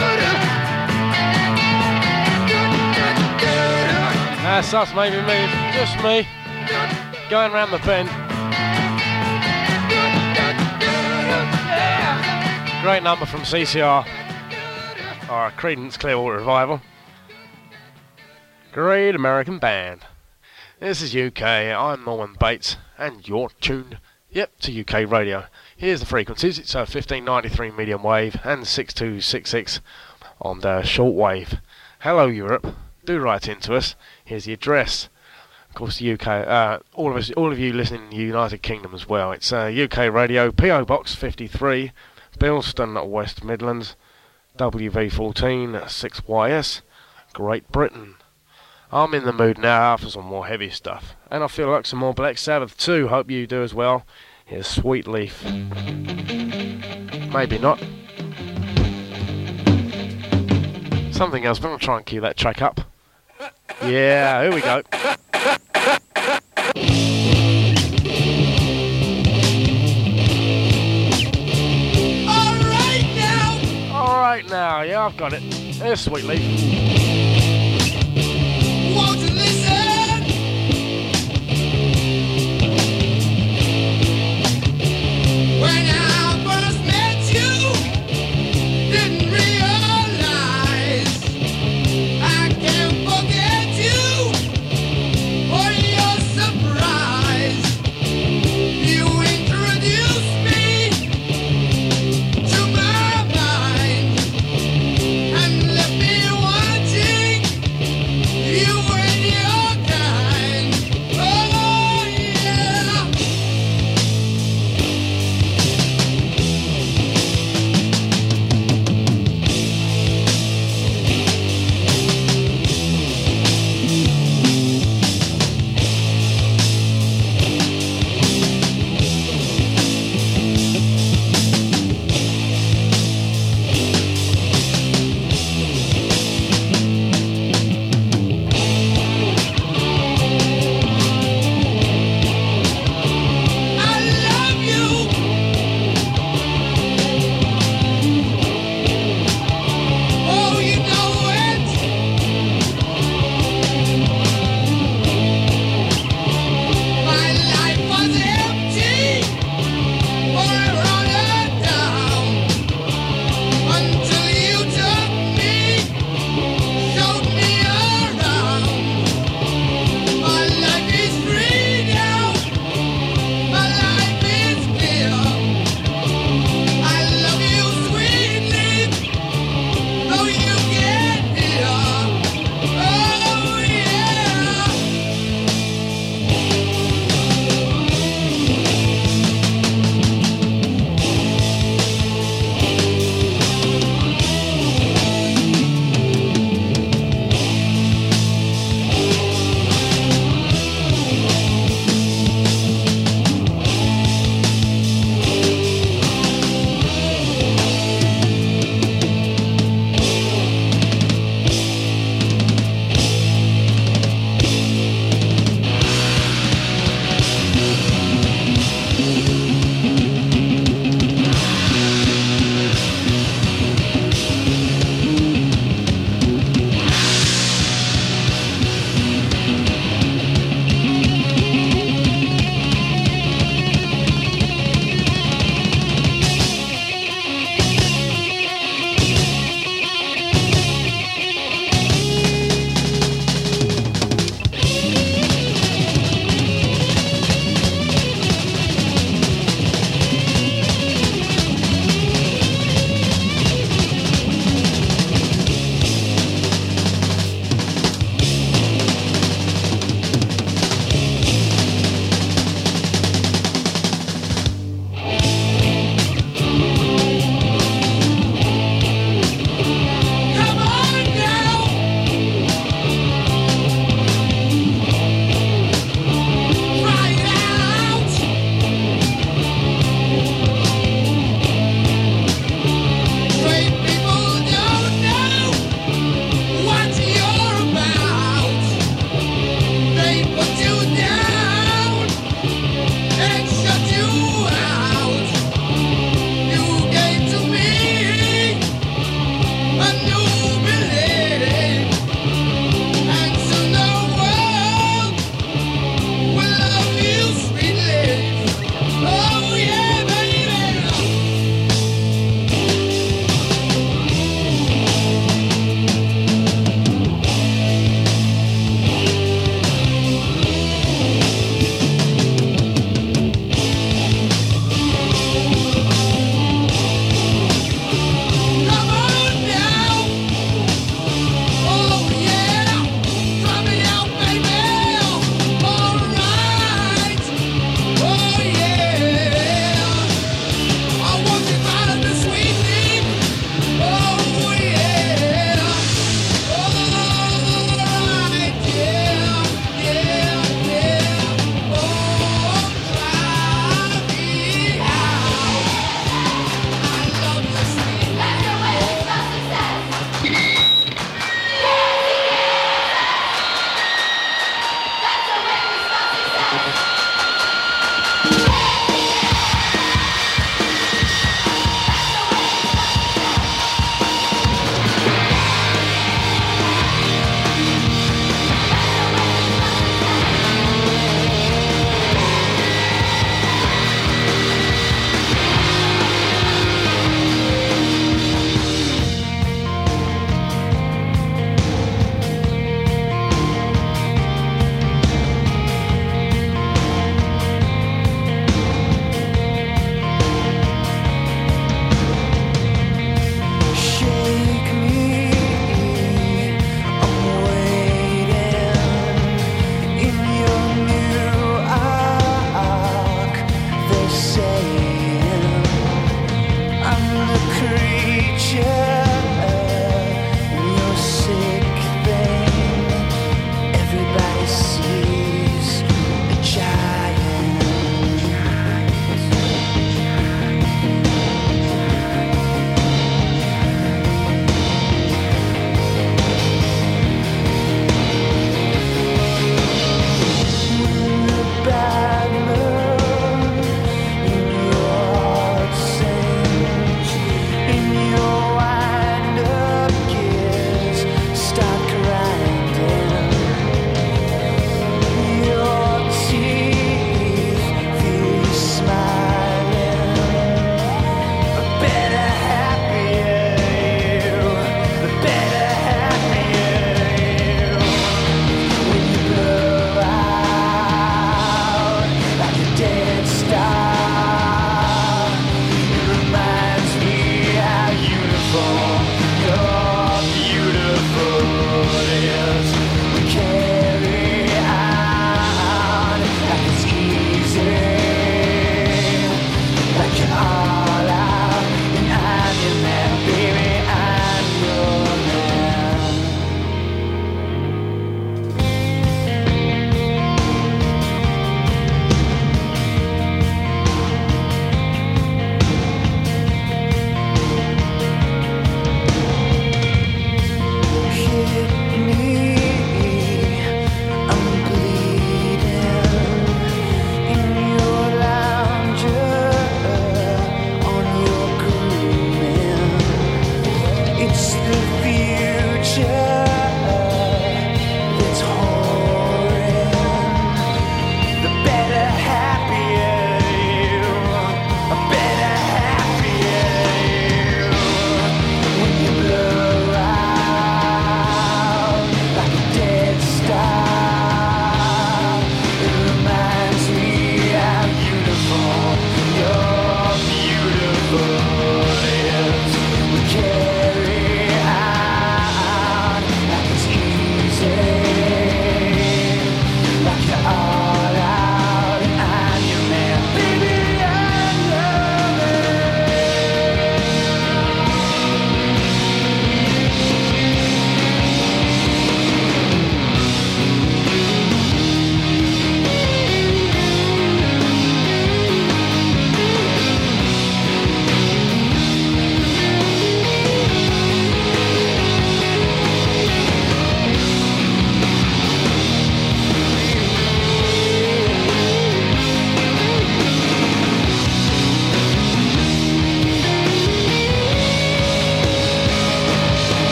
That's us, maybe move. Just me. Going round the bend. Great number from CCR. Or Creedence Clearwater Revival. Great American band. This is UK. I'm Norman Bates, and you're tuned, to UK radio. Here's the frequencies. It's 1593 medium wave and 6266 on the short wave. Hello Europe. Do write into us. Here's the address. Of course, the UK. All of you listening in the United Kingdom as well. It's UK radio, PO Box 53, Bilston, West Midlands, WV14 6YS, Great Britain. I'm in the mood now for some more heavy stuff, and I feel like some more Black Sabbath too. Hope you do as well. Here's Sweet Leaf. Maybe not. Something else, but I'll try and cue that track up. Yeah, here we go. Alright now, yeah, I've got it. There's Sweet Leaf. Won't you listen? When I first met you, didn't realize I can't forget you for your surprise. You introduced me to my mind and left me wanting.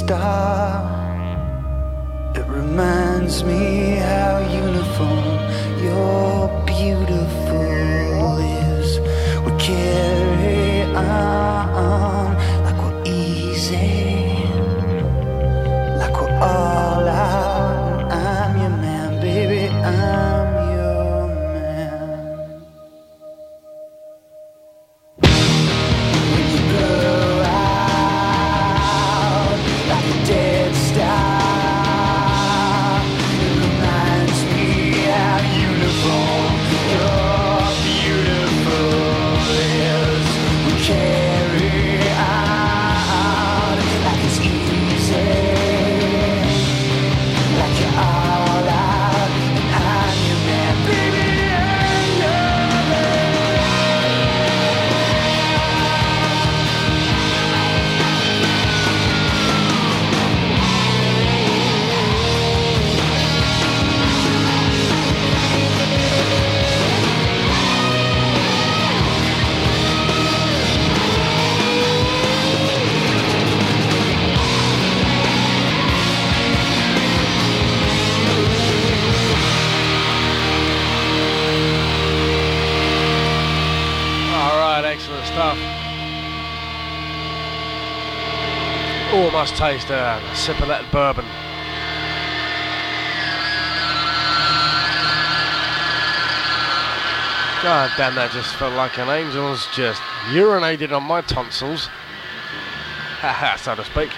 star. It reminds me how uniform your beautiful is. We carry on like we're easy, like we're all out. And I'm your man, baby, I'm your man. When you blow out like a dead star, it reminds me how uniform your beautiful is. We carry on like it's easy, like you're all out, and I'm your man, baby, I'm your Alright, excellent stuff. Oh, must taste a sip of that bourbon. God damn, that just felt like an angel's just urinated on my tonsils. Haha, so to speak.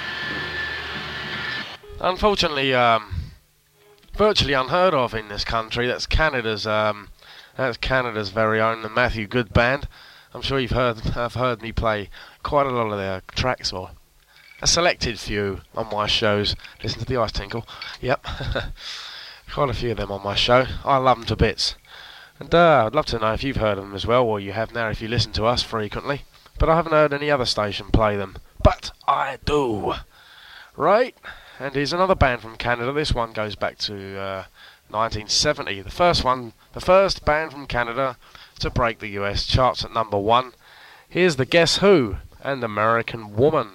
Unfortunately, virtually unheard of in this country. That's Canada's very own, the Matthew Good Band. I'm sure have heard me play quite a lot of their tracks, or a selected few on my shows. Listen to the ice tinkle. Yep, quite a few of them on my show. I love them to bits. And I'd love to know if you've heard of them as well, or you have now if you listen to us frequently. But I haven't heard any other station play them. But I do. Right? And here's another band from Canada. This one goes back to 1970. The first band from Canada to break the US charts at number 1. Here's the Guess Who and American Woman.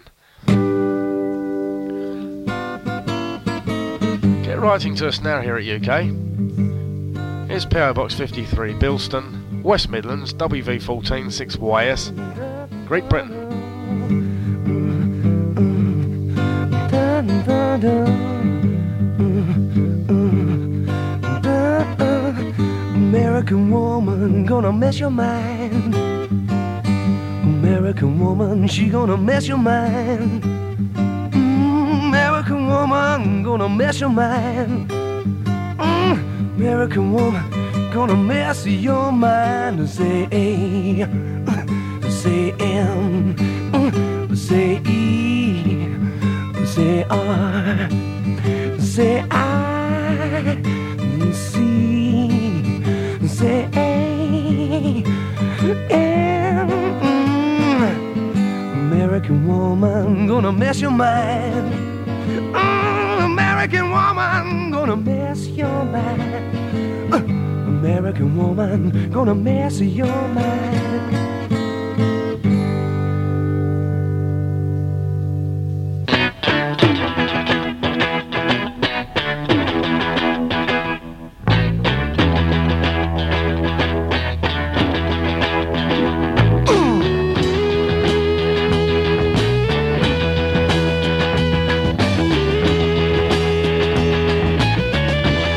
Get writing to us now here at UK. Here's PO Box 53, Bilston, West Midlands, WV14 6YS, Great Britain. American woman gonna mess your mind. American woman, she gonna mess your mind. American woman gonna mess your mind. American woman gonna mess your mind. Say A, say M, say E, say R, say I, C, say A, M. American woman gonna mess your mind. American woman gonna mess your mind. American woman gonna mess your mind.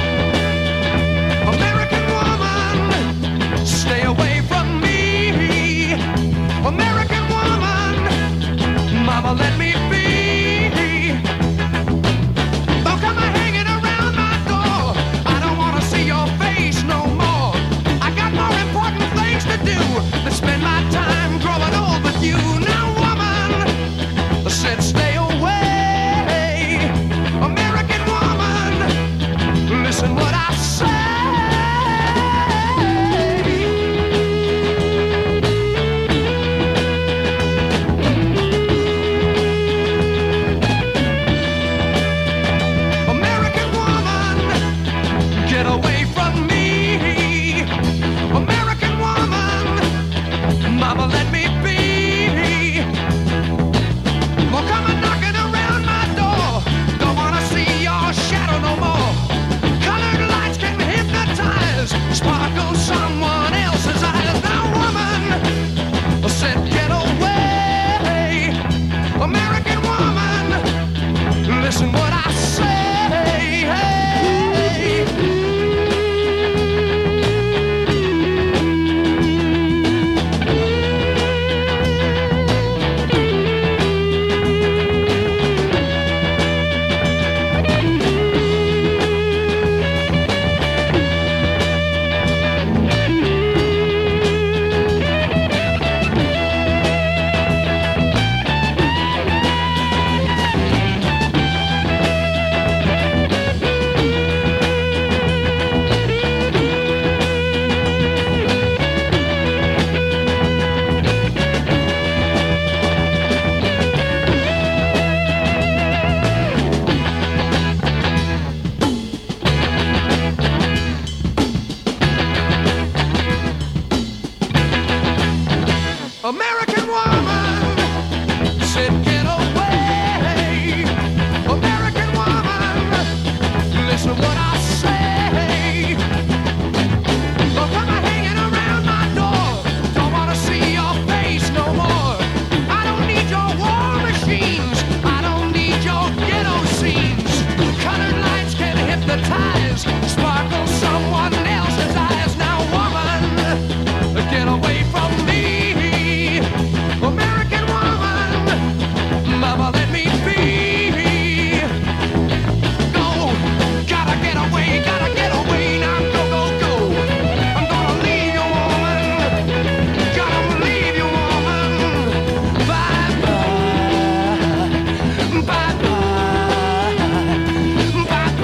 American woman, stay away from me. American woman said, get away. American woman, listen what I say. Don't come hanging around my door. Don't want to see your face no more. I don't need your war machines. I don't need your ghetto scenes. Colored lights can hypnotize, sparkle someone else's eyes. Now, woman, get away from me. American woman, mama, let me be. Go, gotta get away now. Go, go, go. I'm gonna leave you, woman. Gotta leave you, woman. Bye bye, bye bye, bye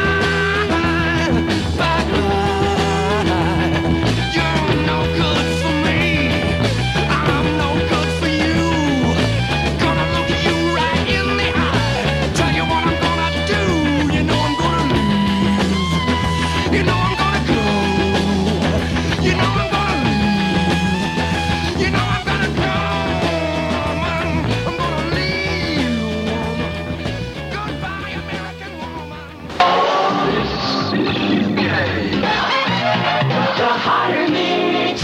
bye, bye bye. You're no good for me. I'm no good for you. Gonna look you right in the eye. Tell you what I'm gonna do. You know I'm gonna leave. You know I'm gonna go. You know I'm gonna leave. You know I'm gonna go. I'm gonna leave. Goodbye, American woman. This is UK. The Hotter Mix.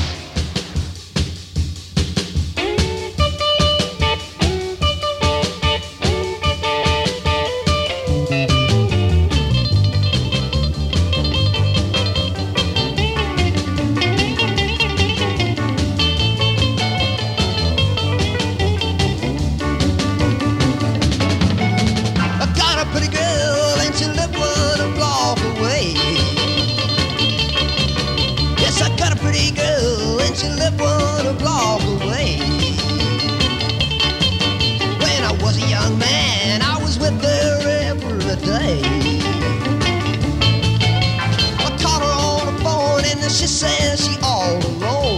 I got a pretty girl and she lived 1 block away. Yes, I got a pretty girl and she lived 1 block away. When I was a young man, I was with her every day. I caught her on the phone and she says she all alone.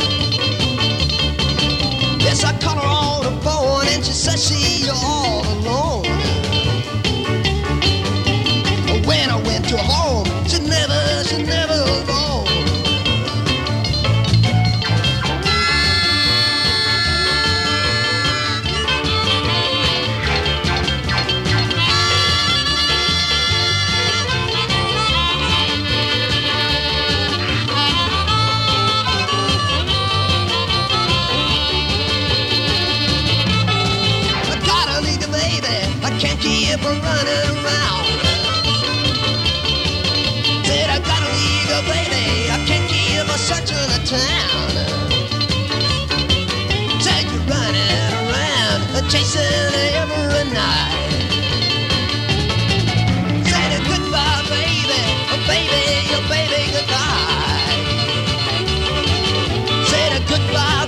Yes, I caught her on the phone and she says she all alone. When I went to home, she never alone. I gotta leave the baby, I can't keep her running around. Said I gotta leave her, baby, I can't keep her searching the town. Said you're running around, chasing every night. Said goodbye, baby, baby, goodbye. Said goodbye,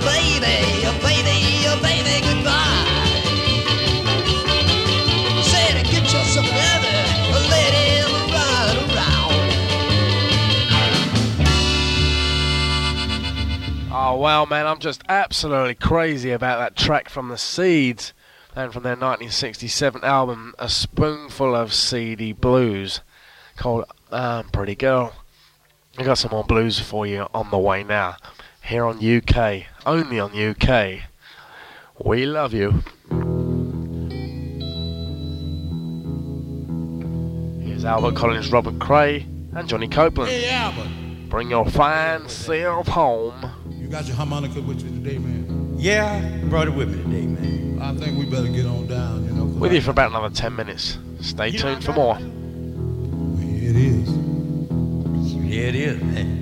baby, goodbye. Said get yourself together, let him run around. Oh wow, man, I'm just absolutely crazy about that track from the Seeds and from their 1967 album A Spoonful of Seedy Blues called Pretty Girl. I got some more blues for you on the way now here on UK, only on UK. We love you. Here's Albert Collins, Robert Cray and Johnny Copeland. Hey Albert, bring your fine self home. You got your harmonica with you today, man? Yeah, I brought it with me today, man. I think we better get on down, you know. With you for about another 10 minutes. Stay tuned for more. Here it is. Here it is, man.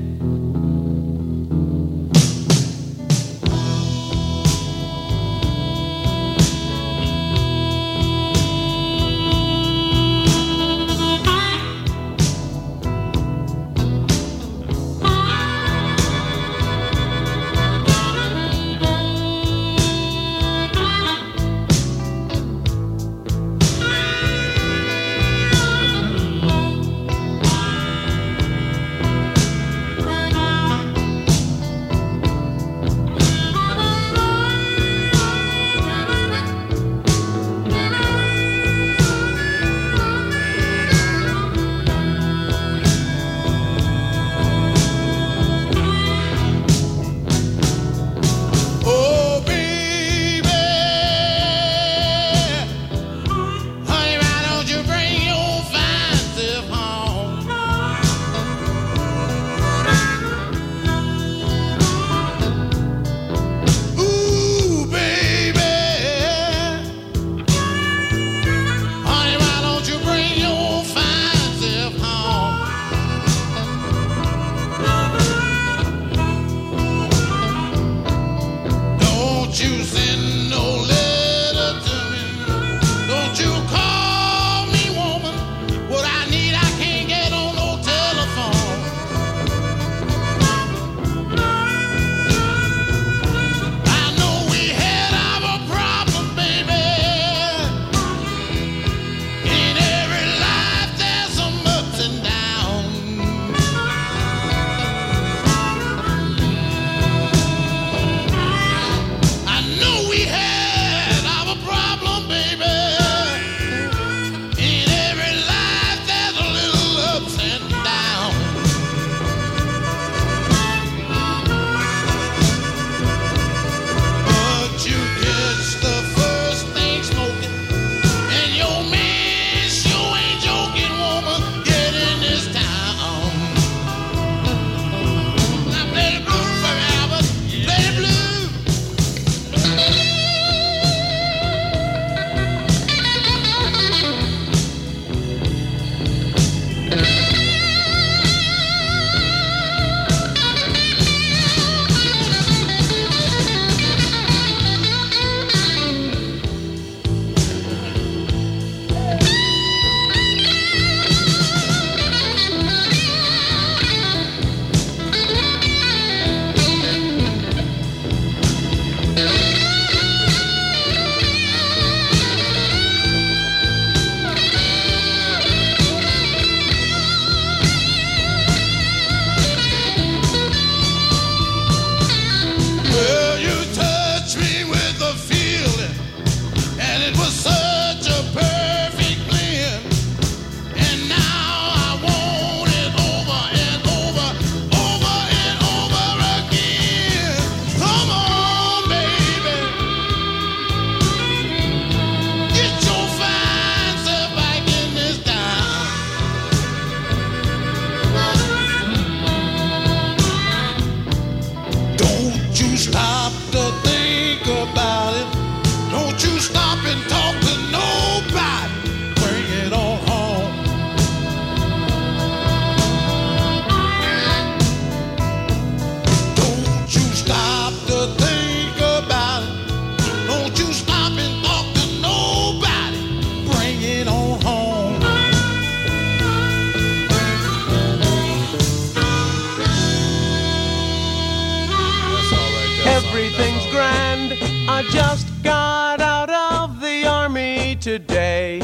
I just got out of the army today.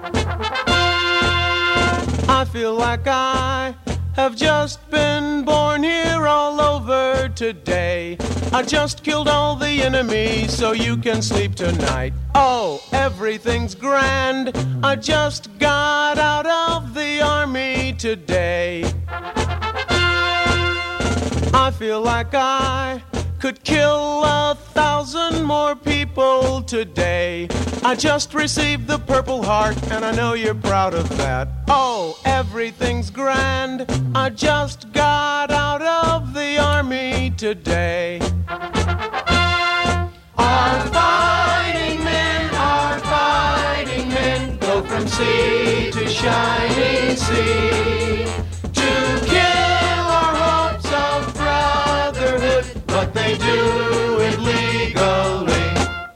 I feel like I have just been born here all over today. I just killed all the enemies so you can sleep tonight. Oh, everything's grand. I just got out of the army today. I feel like I could kill 1,000 more people today. I just received the Purple Heart, and I know you're proud of that. Oh, everything's grand. I just got out of the army today. Our fighting men go from sea to shining sea to kill our hopes of brotherhood, but they do it legally.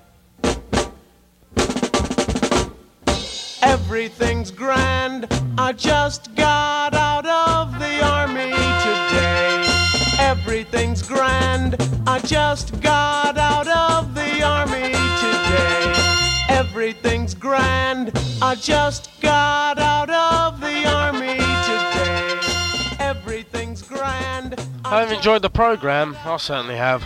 Everything's grand. I just got out of the army today. Everything's grand. I just got out of the army today. Everything's grand. I just got out of the army today. Everything's grand. I've enjoyed the programme. I certainly have.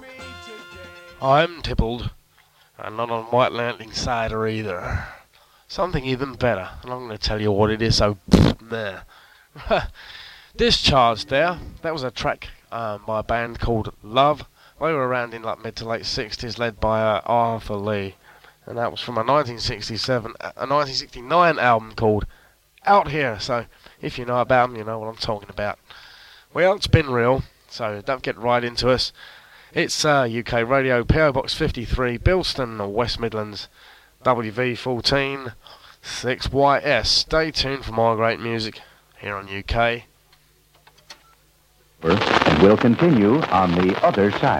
I'm tippled. And not on White Landing cider either. Something even better. And I'm going to tell you what it is, so there. Discharged there. That was a track by a band called Love. They were around in like mid to late 60s, led by Arthur Lee. And that was from a 1969 album called Out Here. So if you know about them, you know what I'm talking about. Well, it's been real, so don't get right into us. It's UK Radio, PO Box 53, Bilston, West Midlands, WV14 6YS. Stay tuned for more great music here on UK. And we'll continue on the other side.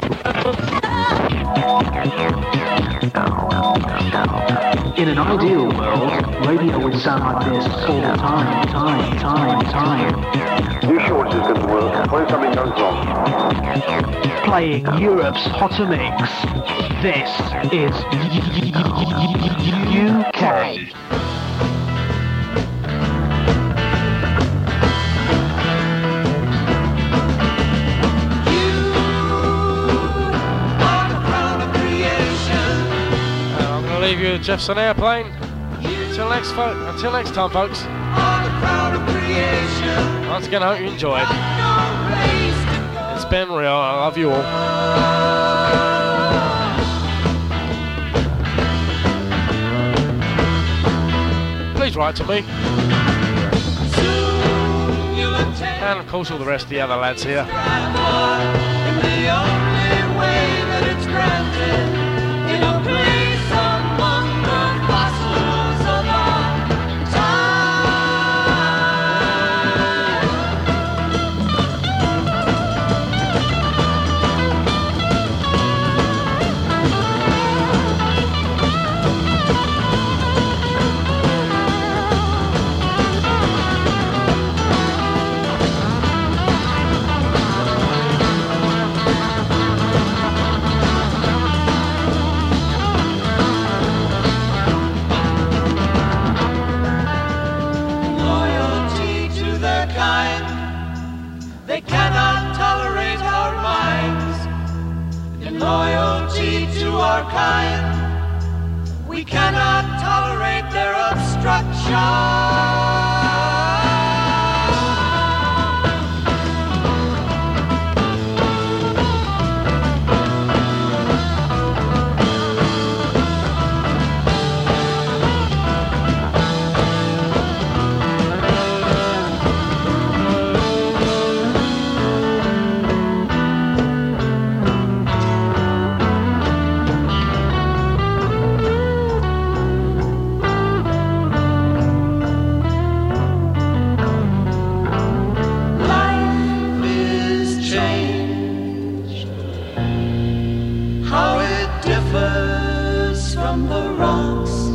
In an ideal world, radio would sound like this all the time. You sure this is going to work? What if something goes wrong? Playing Europe's hotter mix. This is UK. Leave you with Jefferson Airplane. Until next time, folks. Once again, I hope you enjoyed. It's been real. I love you all. Please write to me. And of course all the rest of the other lads here. They cannot tolerate our minds. In loyalty to our kind, we cannot tolerate their obstruction. How it differs from the rocks